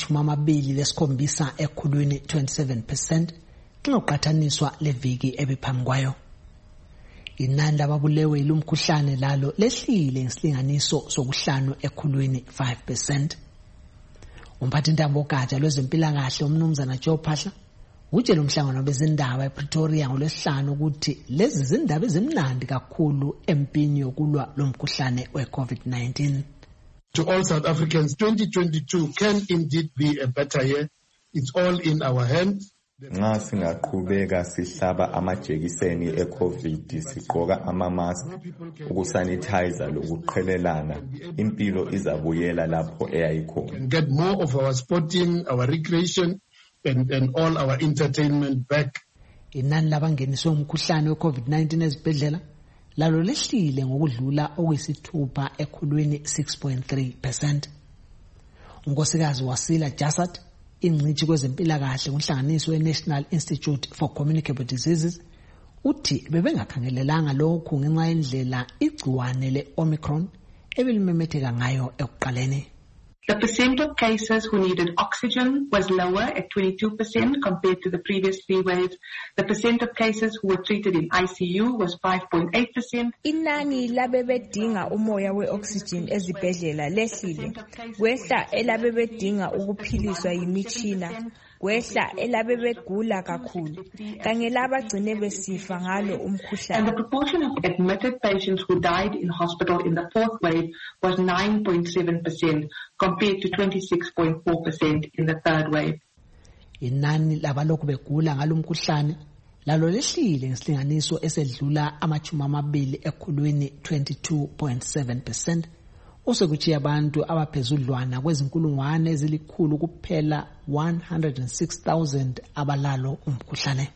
ngo-27 ekhulwini 27% xaqathaniswa leviki ebiphambi kwayo. Inani lababulewe ilumkhuhlane lalo lehlile ngesilinganiso sokuhlanu ekhulwini 5%. Umphathintambo gatsha lwezempilakahle umnumzana Joe Phaahla utshela umhlangano bezindaba ePretoria ngolwesihlanu ukuthi lezi zindaba ezimnandi kakhulu empini yokulwa lomkhuhlane we-COVID-19. To all South Africans, 2022 can indeed be a better year. It's all in our hands. Nxa singaqhubeka sihlaba amajekiseni e-COVID, sigqoka ama-mask, ukusanitize lokuqhelelana, impilo izabuyela lapho eyayikhona. And get more of our sporting, our recreation and all our entertainment back. Inani labangeniswe umkhuhlane we-COVID-19 ezibhedlela lalo lehlile ngokudlula okuyisithupha ekhulwini 6.3%. Unkosikazi Wasila Jasat ingcitshi kwezempilakahle kunhlanganiso we-National Institute for Communicable Diseases uthi bebengakhangelelanga lokhu ngenxa yendlela igciwane le-Omicron ebelimemetheka ngayo ekuqaleni. The percent of cases who needed oxygen was lower at 22% compared to the previous 3 waves. The percent of cases who were treated in ICU was 5.8%. Inani labebedinga umoya we-oxygen ezibhedlela lehlile. Kwehla elabebedinga ukuphiliswa yimitshina. Kwehla elabebegula kakhulu. Kanye labagcine besifa ngalo umkhuhlane. And the proportion of admitted patients who died in hospital in the 4th wave was 9.7% compared to 26.4% in the 3rd wave. Inani labalokhu begula ngalo umkhuhlane lalo lehlile ngesilinganiso esedlula 20 ekhulwini 22.7%. Osekuchiya abantu abaphezudlwana kwezinkulungwane ezilikhulu kuphela 106,000 abalalo umkhuhlane.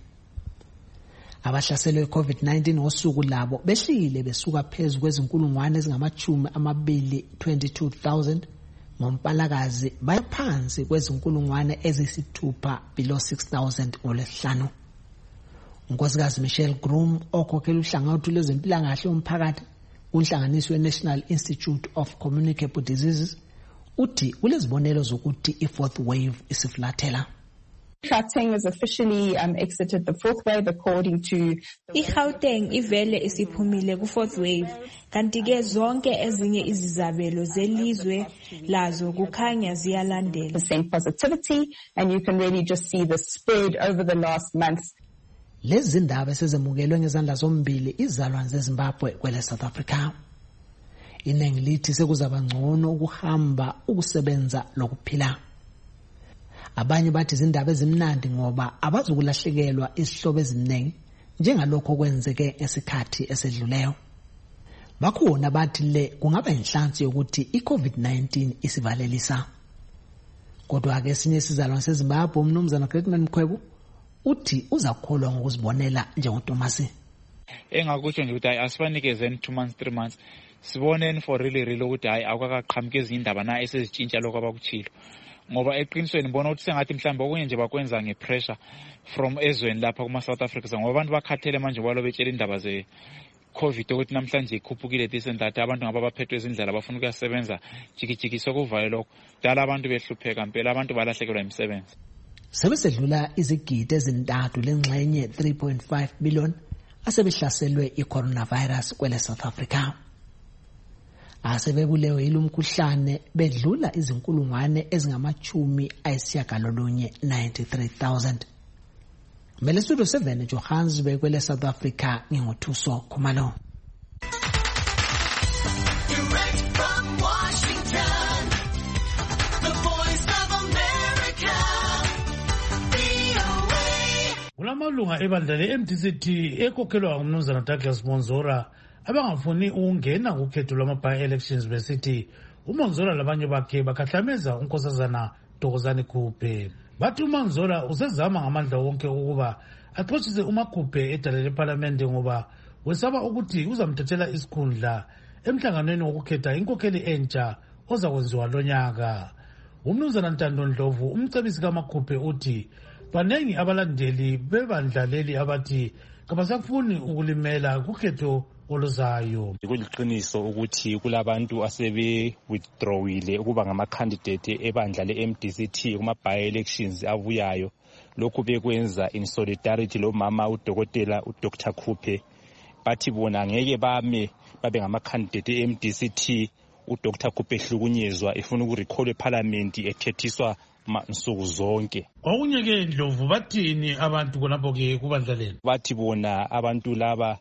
Abahlaselwe COVID-19 ngosuku labo behlile besuka phezulu kwezinkulungwane ezingama-20 22,000 ngoMpalakazi bayaphansi kwezinkulungwane ezisithupha below 6,000 ngolwesihlanu. Unkosikazi Michelle Groom okhokhela uhlangothi lwezempilakahle umphakathi unhlanganiso we-National Institute of Communicable Diseases uthi kulezibonelo zokuthi i-4th wave isiflathela. Gauteng has officially exited the 4th wave according to iGauteng ivele isiphumile ku-4th wave kanti ke zonke ezinye izizabelo zelizwe lazo kukhanya ziyalandela. % positivity, and you can really just see the spread over the last months. Lezi zindaba esezemukelwe ngezandla zombili izalwane zeZimbabwe kwele South Africa. Iningi lithi sekuzaba ngcono ukuhamba ukusebenza lokuphila. Abanye bathi izindaba ezimnandi ngoba abazukulahlekelwa isihlobo eziningi njengalokho kwenzeke esikhathi esedluleyo. Bakhona bathi le kungaba inhlansi yokuthi i-COVID-19 isivalelisa. Kodwa ke esinye isizalwane seZimbabwe umnumzana Gretman Mkhwebu uthi uzakholwa ngokuzibonela njengoThomasi. Engakutsho nje ukuthi asibanikezeni 2 months 3 months siboneni for really ukuthi akakaqhamuke ezinye indaba na esezitshintsha lokho abakuchilo, ngoba eqinisweni ngibona ukuthi sengathi mhlawumbe okunye nje bakwenza ngepressure from ezweni lapha kuma South Africa, ngoba abantu bakhathele manje kwalo betshela indaba ze COVID ukuthi namhlanje ikhuphukile this and that, abantu ngaba baphethwe izindlela bafuna ukuyasebenza jikijiki sokuvale lokho dala abantu behlupheka impela, abantu balahlekelwa imisebenzi. Sebesedlula izigidi ezintathu lengxenye 3.5 billion asebehlaselwe i-coronavirus kwele South Africa. Asebebulewe yilumkhuhlane bedlula izinkulungwane ezingama-93,000. Mele Studio 7 Johannesburg kwele South Africa ngingoThuso Khumalo. Kulamalunga ebandla le-MDCT ekhokhelwa ngumnumzana Douglas Monzora abangafuni ukungena kukhetho lwama-by-elections besithi uMonzora labanye bakhe bakhahlameza unkosazana Thokozani Khuphe. Bathi uMonzora usezama ngamandla wonke ukuba axoshise uMakhuphe edale leParlamente ngoba wesaba ukuthi uzamthathela isikhundla emhlanganweni wokukhetha inkokheli entsha ozakwenziwa lonyaka. Umnumzana Ntando Ndlovu umcebisi kaMakhuphe uthi banengi abalandeli bebandla leli abathi kabasafuni ukulimela kukhetho oluzayo. Kuliqiniso ukuthi kulabantu asebe withdrawile ukuba ngama-candidate ebandla le-MDCT kuma-by-elections abuyayo. Lokhu bekwenza in solidarity lomama udokotela uDr Khuphe. Bathi bona ngeke babe ngama-candidate e-MDCT uDr Khuphe ehlukunyezwa efuna ukurecall eParliament ethethiswa nsuku zonke. Okunye-ke Ndlovu bathini abantu khonapho-ke kubandla lelo? Bathi bona abantu laba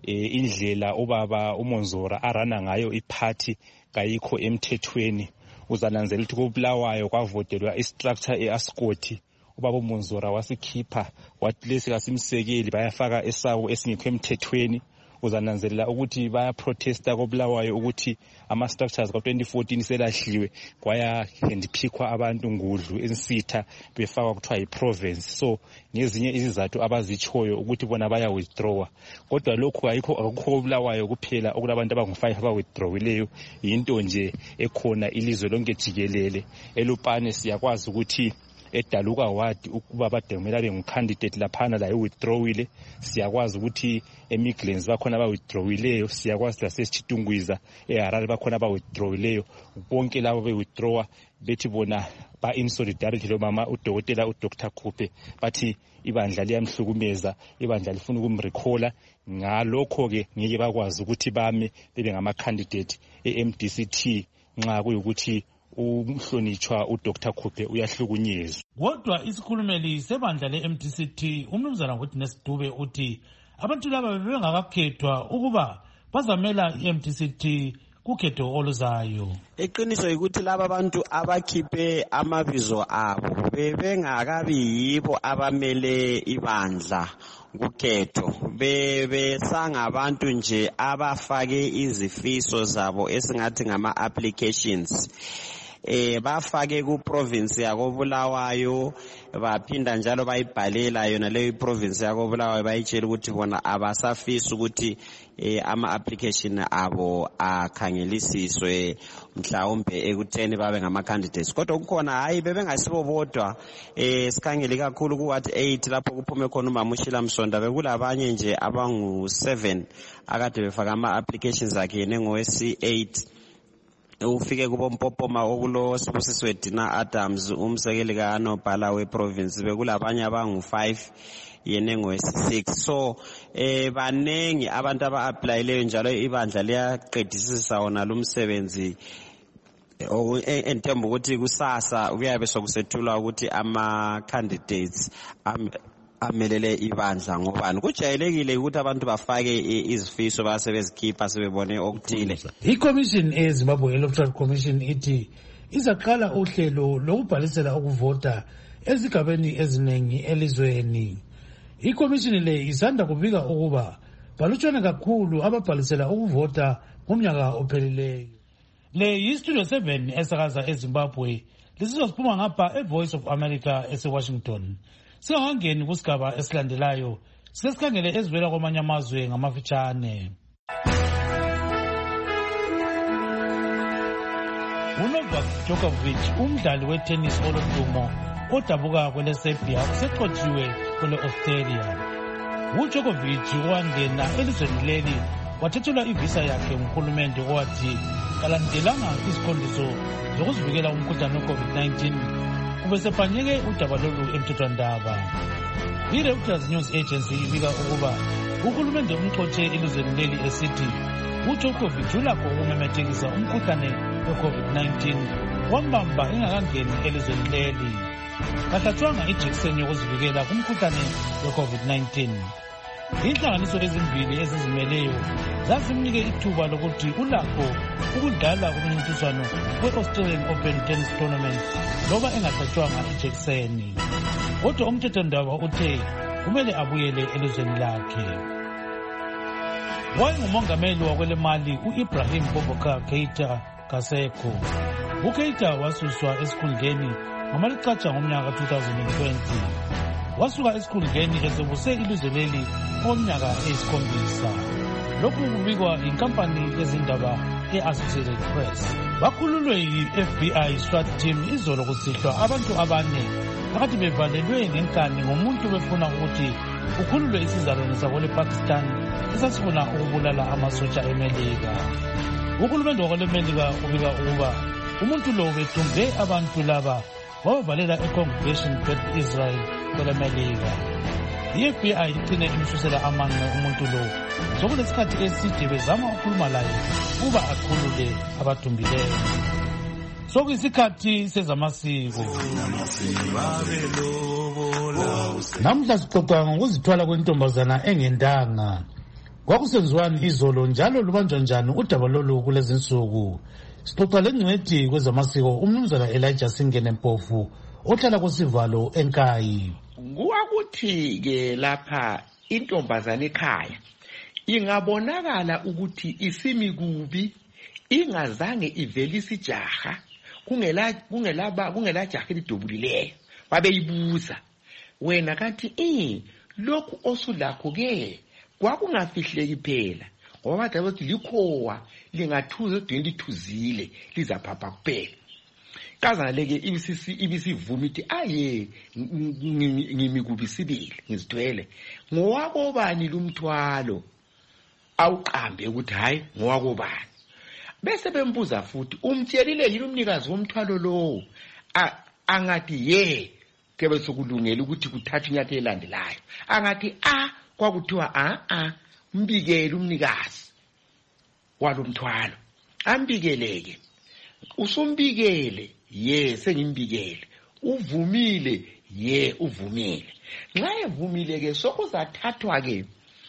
indlela ubaba uMonzora arana ngayo iphathi kayikho emthethweni. Uzananzela ukuthi kubulawayo kwavotelwa istructure eAscot. Ubaba uMonzora wasikhipha wathi lesi kasimsekeli bayafaka esawo esingekho emthethweni. Uzananzelela ukuthi bayaprotesta kobulawayo ukuthi ama-structures ka-2014 selahliwe kwaya handpickwa abantu ngudlu ensitha befakwa kuthiwa yi-province. So ngezinye izizathu abazichoyo ukuthi bona baya-withdrawa. Kodwa lokhu akukho kobulawayo kuphela okulabantu abangu-5 aba-withdrawileyo, yinto nje ekhona ilizwe lonke jikelele. eLupane siyakwazi ukuthi eDaluka ward ukuba bademela bengu-candidate laphana la withdrawile. Siyakwazi ukuthi eMidlands bakhona ba-withdrawileyo, siyakwazi lasesithitungwiza eHarare bakhona ba-withdrawileyo. Bonke labo be-withdrawa bethi bona ba-in solidarity lomama udokotela uDr Khuphe. Bathi ibandla liyamhlukumeza, ibandla lifuna ukumrecalla. Ngalokho-ke ngeke bakwazi ukuthi bame bebe ngama-candidate e-MDCT nxa kuyukuthi umhlonitshwa uDr Khuphe uyahlukunyezwa. Kodwa isikhulumeli sebandla le-MDCT umnumzana Witness Dube uthi abantu laba bebengakakhethwa ukuba bazamela i-MDCT kukhetho oluzayo. Iqiniso ukuthi laba bantu abakhiphe amabizo abo bebengakabi yibo abamele ibandla kukhetho, bebesangabantu nje abafake izifiso zabo esingathi ngama-applications. Bafake ku-province yakobulawayo baphinda njalo bayibhalela yona leyo province yakobulawayo bayitshela ukuthi bona abasafisi ukuthi ama-application abo akhangelisiswe mhlawumbe ekutheni babe ngama-candidates. Kodwa kukhona hayi bebengasibo bodwa, sikhangele kakhulu ku-ward 8 lapho kuphume khona umama uShila Msonda. Bekulabanye nje abangu-7 akade befaka ama-applications akhe nengowe-C8. Ufike kubo Mpopoma okulo Sibusiswe Dina Adams umsekeli kaNobhala weprovince. Bekulabanye abangu-5 yena ngo-6. So banengi abantu aba-applayileyo njalo ibandla liyaqedisisa wona lumsebenzi. Enthemba ukuthi kusasa kuyabe sokusethulwa ukuthi ama-candidates amelele ibandla ngobani. Kujayelekile ukuthi abantu bafake izifiso basebezikhipha sebebone okuthile. I-Commission eZimbabwe Electoral Commission ithi izaqala uhlelo lokubhalisela ukuvota ezigabeni eziningi elizweni. I-Commission le isanda kubika ukuba balutshwane kakhulu ababhalisela ukuvota ngomnyaka ophelileyo. Le yi-Studio 7 esakaza eZimbabwe lisizosiphuma ngapha eVoice of America eseWashington. Singakangeni kusigaba esilandelayo, sesikhangele ezivela kwamanye amazwe ngamafitshane. uNovak Djokovic, umdlali wetennis olondumo odabuka kweleSerbia, useqotshiwe kwele-Australia. uDjokovic wangena elizweni leli wathethelwa ivisa yakhe nguhulumende owathi kalandelanga iziqondiso zokuzivikela umkhuhlane we-COVID-19 ubesebhanyeke udaba lolu emthethwandaba. I-Reuters News Agency ibika ukuba uhulumende umxotshe elizweni leli esithi uDjokovic ulakho ukumemethekisa umkhuhlane we-COVID-19 wambamba engakangeni elizweni leli. Kahlatshwanga ijekiseni yokuzivikela kumkhuhlane we-COVID-19. Inhlanganiso ezimbili ezizimeleyo zazimnike ithuba lokuthi ulakho ukudlala kumncintiswano we-Australian Open Tennis Tournament loba engahlatshwanga ijekiseni. Kodwa umthethwandaba uthe kumele abuyele elizweni lakhe. Wayengumongameli wakwelemali u-Ibrahim Boubacar Keita Kaseko. uKeita wasuswa esikhundleni ngamalicatsha ngomnyaka 2020. Wasuka esikhundleni esebuse ilizwe leli ngomnyaka eyisikhombisa. Lokhu kubikwa inkampani yezindaba e-Associated Press. Bakhululwe yi-FBI SWAT team izolo kusihlwa abantu abane phakathi bevalelwe ngenkani ngomuntu befuna ukuthi ukhululwe isizalwane sakwele Pakistan esasifuna ukubulala amasotsha eMelika. Uhulumende wakweleMelika ubika ukuba umuntu lo bethumbe abantu laba wabavalela eCongregation Beth Israel kweleMelika. I-FBI icine imsusela amanga umuntu lo sokulesikhathi eside bezama ukukhuluma laye kuba akhulule abathumbileyo. Sokuyisikhathi sezamasiko. Namhla sixoxa ngokuzithwala kwentombazana engendanga. Kwakusenziwani izolo njalo lubanjwa njani udaba lolu kulezi nsuku? Sixoxa lengcwethi kwezamasiko umnumzana Elijah Singene Mpofu ohlala kwesivalo eNkayi. Kwakuthi-ke lapha intombazana ekhaya ingabonakala ukuthi isimi kubi ingazange ivele isijaha kungela jaha elidubulileyo babeyibuza wena kanti lokhu osulakho ke kwakungafihleki phela ngoba bathi bathi likhowa lingathuza edweni lithuzile lizaphapha kuphela. Kazana leke ibisivuma ithi aye ngimi kubi sibili ngizithwele ngowakobani lumthwalo awuqambe ukuthi hayi ngowakobani. Bese bembuza futhi umtshelile yini umnikazi womthwalo lo angathi kebe sokulungela ukuthi kuthatha inyathelo elandelayo angathi kwakuthiwa mbikele umnikazi walomthwalo ambikeleke usumbikele sengimbikele uvumile uvumile. Nxa evumile ke sokuzathathwa ke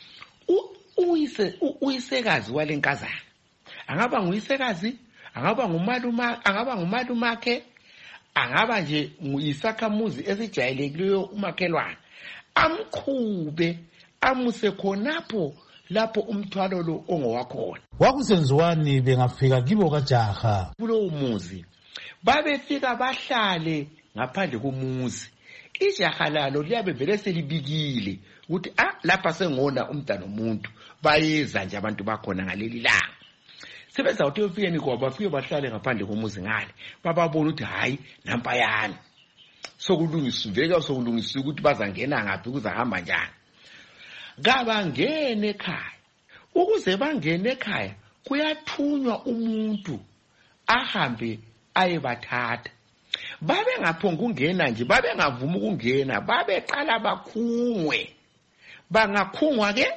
uyisekazi walenkazana angaba nguyisekazi angaba ngumalumakhe angaba nje uyisakhamuzi esijayelekileyo umakhelwane amqhube amuse khonapho lapho umthwalo lo ongowakhona. Kwakusenziwani bengafika kibo kajaha kulowo muzi babefika bahlale ngaphandle komuzi. Ijaha lalo liyabe vele selibikile ukuthi lapha sengona umntana omuntu bayeza nje abantu bakhona ngaleli langa. Sebeza uthi ufikeni kwabo bafike bahlale ngaphandle komuzi ngale bababona ukuthi hayi nampayana sokulungiswa ukuthi bazangena ngaphi kuzahamba njani. Kabangene ekhaya ukuze bangene ekhaya kuyathunywa umuntu ahambe ayebathatha. Babengaphonga ukungena nje babengavuma ukungena babeqala bakhungwe. Bangakhungwa ke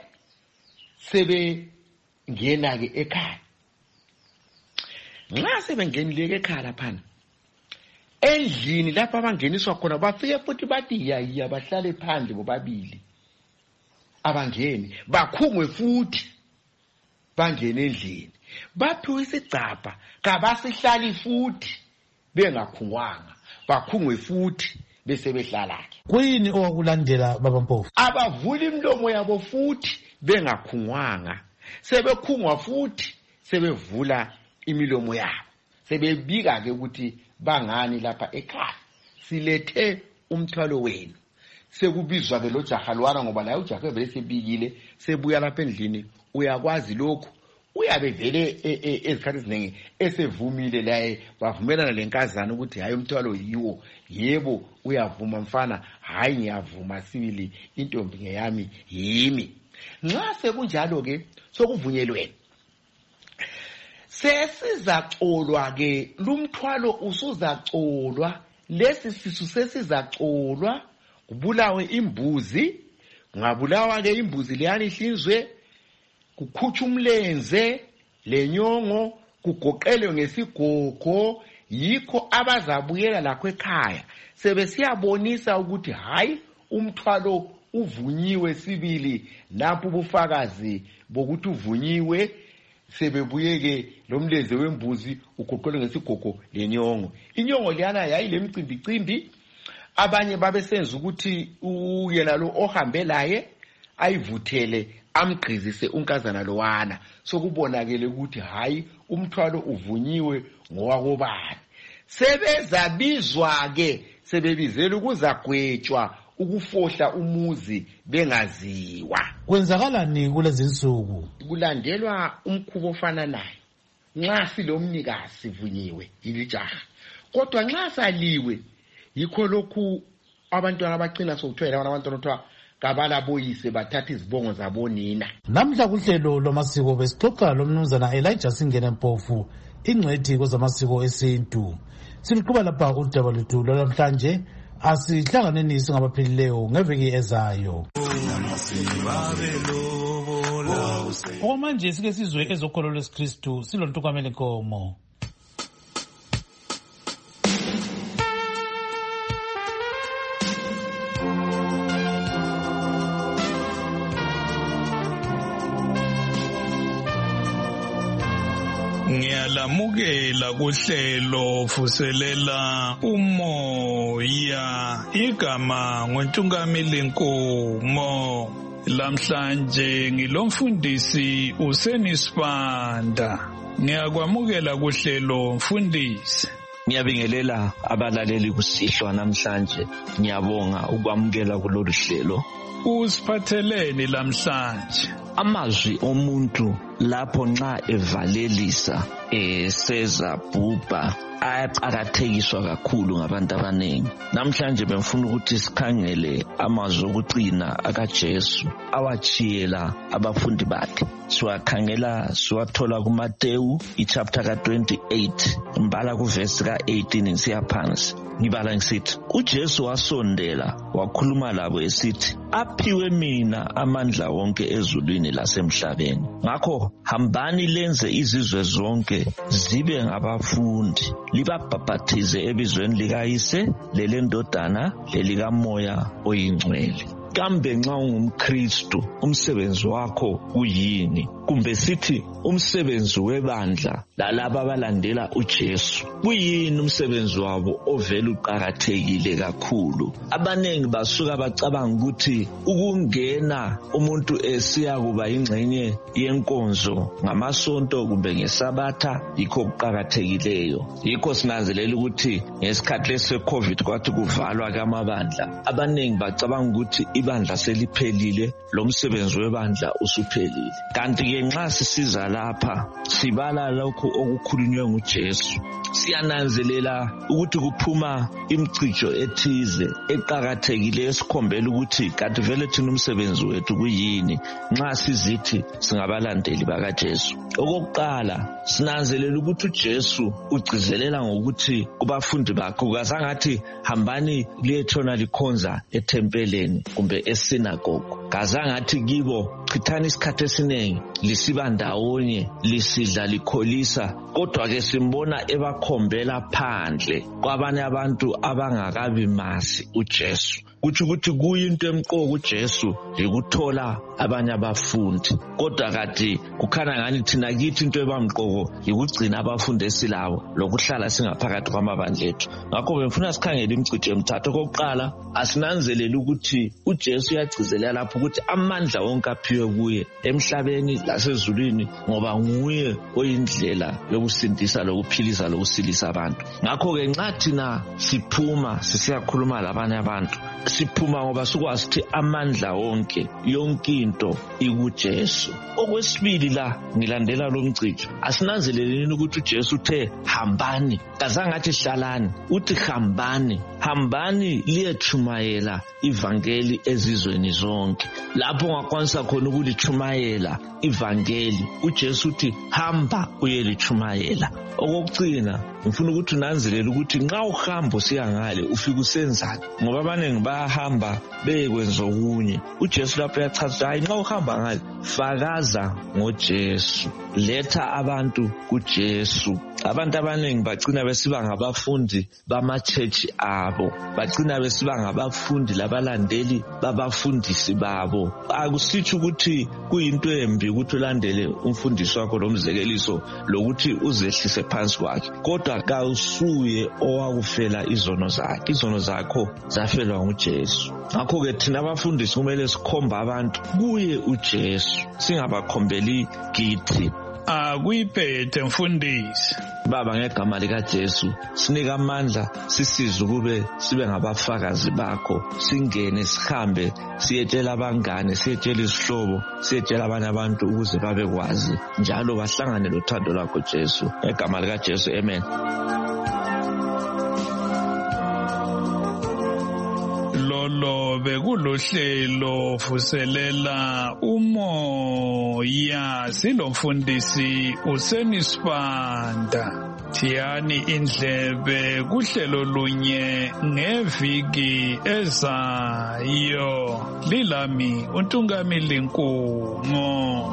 sebengena ke ekhaya. Nxa sebengenile ekhaya laphana endlini lapha abangeniswa khona bafike futhi bathi yaya bahlale phandle bobabili abangeni bakhungwe futhi bangene endlini baphiwe isigcabha kabasihlali futhi bengakhungwanga bakhungwe futhi bese behlala ke. Kuyini owakulandela baba Mpofu? Abavula imlomo yabo futhi bengakhungwanga sebekhungwa futhi sebevula imilomo yabo sebebika ke ukuthi bangani lapha ekhaya silethe umthwalo wenu sekubizwa ke lo jaha lwana ngoba la ujaha vele sebikile sebuya lapha endlini uyakwazi lokho uyabe vele ezikhathi eziningi esevumile laye bavumelana lenkazana ukuthi hayi umthwalo yiwo yebo uyavuma mfana hayi ngiyavuma sibili intombi ngeyami yimi nxa sekunjalo ke sokuvunyelweni sesizacolwa ke lumthwalo usuzacolwa lesi sisu sesizacolwa kubulawe imbuzi ngabulawa ke imbuzi leyani ihlinzwe kukhutshwa umlenze lenyongo kugoqelwe ngesigogo yikho abazabuyela lakho ekhaya sebesiyabonisa ukuthi hayi umthwalo uvunyiwe sibili napho ubufakazi bokuthi uvunyiwe sebebuyeke lo mlenze wembuzi ugoqelwe ngesigogo lenyongo inyongo leyana yayilemcimbicimbi abanye babesenza ukuthi uyena lo ohambe laye ayivuthele amgqizise unkazana lowana sokubonakele ukuthi hayi umthwalo uvunyiwe ngowakobani sebezabizwa ke sebebizela ukuzagwetshwa ukufohla umuzi bengaziwa kwenzakalani kulezi insuku kulandelwa umkhubo ofana naye nxa silomnikazi sivunyiwe ilijaha kodwa nxa saliwe yikho lokhu abantwana abacina sokuthwela abantwana othiwa kabala boyise bathatha izibongo zabonina namhla kuhlelo lwamasiko besixoxa lomnumzana Elijah Singene Mpofu ingcwethi kwezamasiko esintu siliqhuba lapha udaba lwethu lwamhlanje asihlanganeni singabaphilileyo ngeviki ezayo okwamanje sike sizwe ezokholo lwesikristu silontukamela inkomo Ngiyalamukela kuhlelo vuselela umoya igama ngontungameli nkomo lamhlanje ngilomfundisi uSenisibanda ngiyakwamukela kuhlelo mfundisi Ngiyabingelela abalaleli kusihlwa namhlanje ngiyabonga ukwamukela kulolu hlelo usiphatheleni lamhlanje amazwi omuntu lapho nxa evalelisa sezabhubha ayaqakathekiswa kakhulu ngabantu abaningi namhlanje bemfuna ukuthi sikhangele amazwi okucina akaJesu awachiyela abafundi bakhe siwakhangela siwathola kuMateyu ichapter ka28 mbala kuverse ka18 ngisiya phansi ngibala ngisithi uJesu wasondela wakhuluma labo esithi aphiwe mina amandla wonke ezulwini lasemhlabeni ngakho hambani lenze izizwe zonke zibe ngabafundi libabhaphathize ebizweni likayise lelendodana lelikamoya oyingcwele kambe nxa ungumKristu umsebenzi wakho kuyini kumbe sithi umsebenzi webandla lalabo abalandela uJesu kuyini umsebenzi wabo ovela uqhakathekile kakhulu abanengi basuka bacabanga ukuthi ukungena umuntu esiya kuba ingxenye yenkonzo ngamasonto kumbe ngesabatha yikho kuqhakathekileyo yikho sinanzelela ukuthi ngesikhathi leseCovid kwathi kuvalwa kamabandla abanengi bacabanga ukuthi ibandla seliphelile lo msebenzi webandla usuphelile kanti ke nxa sisiza lapha sibala lokho okukhulunywe nguJesu siyananzelela ukuthi kuphuma imicijo ethize eqhakathekile esikhombela ukuthi kanti vele thina umsebenzi wethu kuyini nxa sizithi singabalandeli bakaJesu okokuqala sinanzelela ukuthi uJesu ugcizelela ngokuthi kubafundi bakhe kazangathi hambani liyethona likhonza ethempeleni kumbe esinagogo kazangathi kibo chithani isikhathi esiningi lisiba ndawonye lisidla likholisa kodwa ke simbona ebakhombela phandle kwabanye abantu abangakabi masi uJesu kuthi ukuthi kuyinto emqoko uJesu yikuthola abanye abafundi kodwa kade kukhana ngani thina kithi into ebamqoko yikugcina abafundi esilabo lokuhlala singaphakathi kwamabandla ethu ngakho bemfuna sikhangele imicijo emithathu okokuqala asinanzelele ukuthi uJesu uyagcizelela lapho ukuthi amandla wonke aphiwe kuye emhlabeni lasezulwini ngoba nguye oyindlela yokusindisa lokuphilisa lokusilisa abantu ngakho ke nxa thina siphuma sisiyakhuluma labanye abantu siphuma ngoba sikwazi ukuthi amandla wonke yonke into ikuJesu. Okwesibili la ngilandela lo mcijo, asinanzeleleni ukuthi uJesu uthe hambani, kazange athi hlalani, uthi hambani liyechumayela ivangeli ezizweni zonke. Lapho ungakwanisa khona ukulichumayela ivangeli, uJesu uthi hamba uyelichumayela. Okugcina ngifuna ukuthi unanzelele ukuthi nxa uhamba usiya ngale ufika usenzani, ngoba abaningi bayahamba bekwenza okunye. uJesu lapho uyachaza hayi nxa uhamba ngale fakaza ngoJesu, letha abantu kuJesu. Abantu abaningi bagcina besiba ngabafundi bama-church abo, bagcina besiba ngabafundi labalandeli babafundisi babo. Akusitsho ukuthi kuyinto embi ukuthi ulandele umfundisi wakho lomzekeliso lokuthi uzehlise phansi kwakhe, kodwa kawusuye owakufela izono zakhe. Izono zakho zafelwa nguJesu. Ngakho-ke thina abafundisi kumele sikhomba abantu kuye uJesu, singabakhombeli kithi. Akuyiphethe mfundisi. Baba, ngegama likaJesu sinika amandla, sisize ukube sibe ngabafakazi bakho, singene sihambe siyetshela abangane, siyetshela isihlobo, siyetshela abanye abantu ukuze babekwazi njalo bahlangane lothando lwakho Jesu. Ngegama likaJesu, amen. Lolo bekulohlelo vuselela umoya, silomfundisi uSenisibanda. Thiyani indlebe kuhlelo lunye ngeviki ezayo. Lilami uNtungamili Nkumo.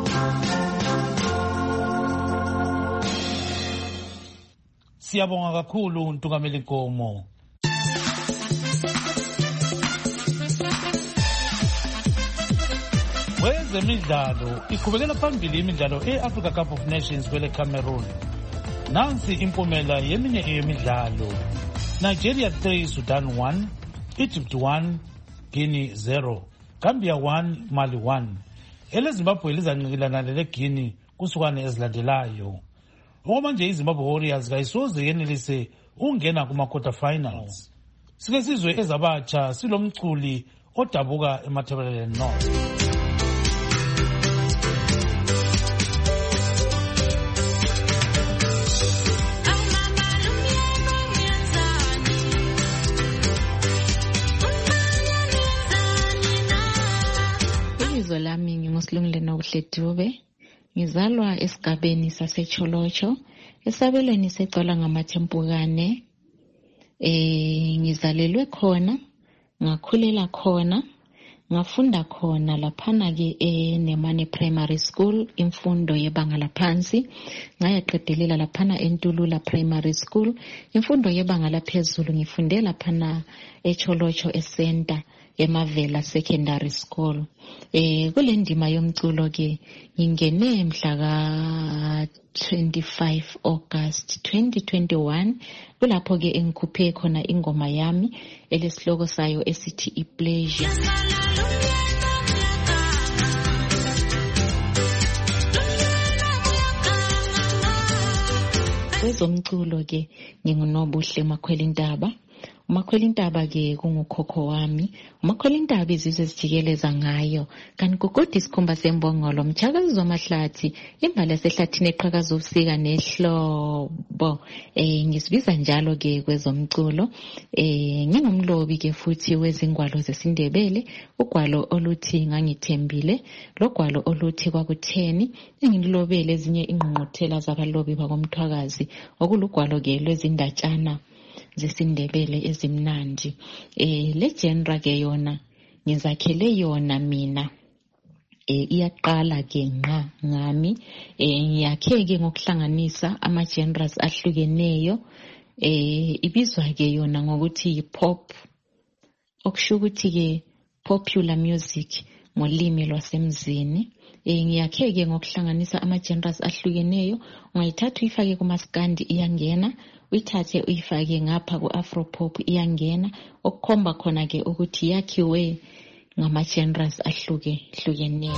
Siyabonga kakhulu uNtungamili Nkumo. Kwezemidlalo iqhubekela phambili imidlalo e-Africa Cup of Nations kwele Cameroon. Nansi impumela yeminye yemidlalo. Nigeria 3, Sudan 1, Egypt 1, Guinea 0, Gambia 1, Mali 1. EleZimbabwe lizanqikilana leleGuinea kusukane ezilandelayo. Okwamanje iZimbabwe Warriors kayisoze yenelise ungena kuma-quarter finals. Sike sizwe ezabatsha silomculi odabuka eMatabeleland North. Ibizo lami nginguSilungile Nobuhledube, ngizalwa esigabeni saseCholocho esabelweni secala ngamaThempukane. Ngizalelwe khona, ngakhulela khona, ngafunda khona laphana ke eNemane Primary School imfundo yebanga laphansi, ngayaqedelela laphana eNtulula Primary School imfundo yebanga laphezulu ngifunde laphana eCholocho eCenter eMavela Secondary School. Kule ndima yomculo ke ngingene mhla ka 25 August 2021 kulapho ke engikhuphe khona ingoma yami elesihloko sayo esithi iPleasure. Kwezomculo ke nginguNobuhle Makhwelintaba. uMakhwelintaba ke kungukhokho wami. uMakhwelintaba izizwe zijikeleza ngayo kanti kukodwa isikhumba sembongolo mtshakazi wamahlathi imbali yasehlathini eqhakaza ubusika nehlobo. Ngisibiza njalo ke kwezomculo. Ngingumlobi ke futhi wezingwalo zesiNdebele, ugwalo oluthi ngangithembile, logwalo oluthi kwakutheni, engilobele ezinye ingqungquthela zabalobi bakomthwakazi okulugwalo ke lwezindatshana zesiNdebele ezimnandi. Le genre ke yona ngizakhele yona mina iyaqala ke nqa ngami. Ngiyakheke ngokuhlanganisa ama genres ahlukeneyo. Ibizwa ke yona ngokuthi pop, okusho ukuthi ke popular music ngolimi lwasemzini. Ngiyakheke ngokuhlanganisa ama genres ahlukeneyo. Ungayithatha uyifake kumaskandi iyangena, uyithathe uyifake ngapha ku-afropop iyangena, okukhomba khona ke ukuthi yakhiwe ngama-genres ahlukeneyo.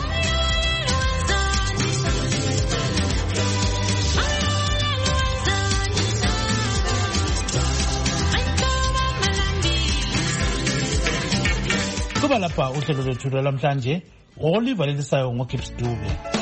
Liqhuba lapha uhlelo lwethu lwalamhlanje olivalelisayo ngoGibbs Dube.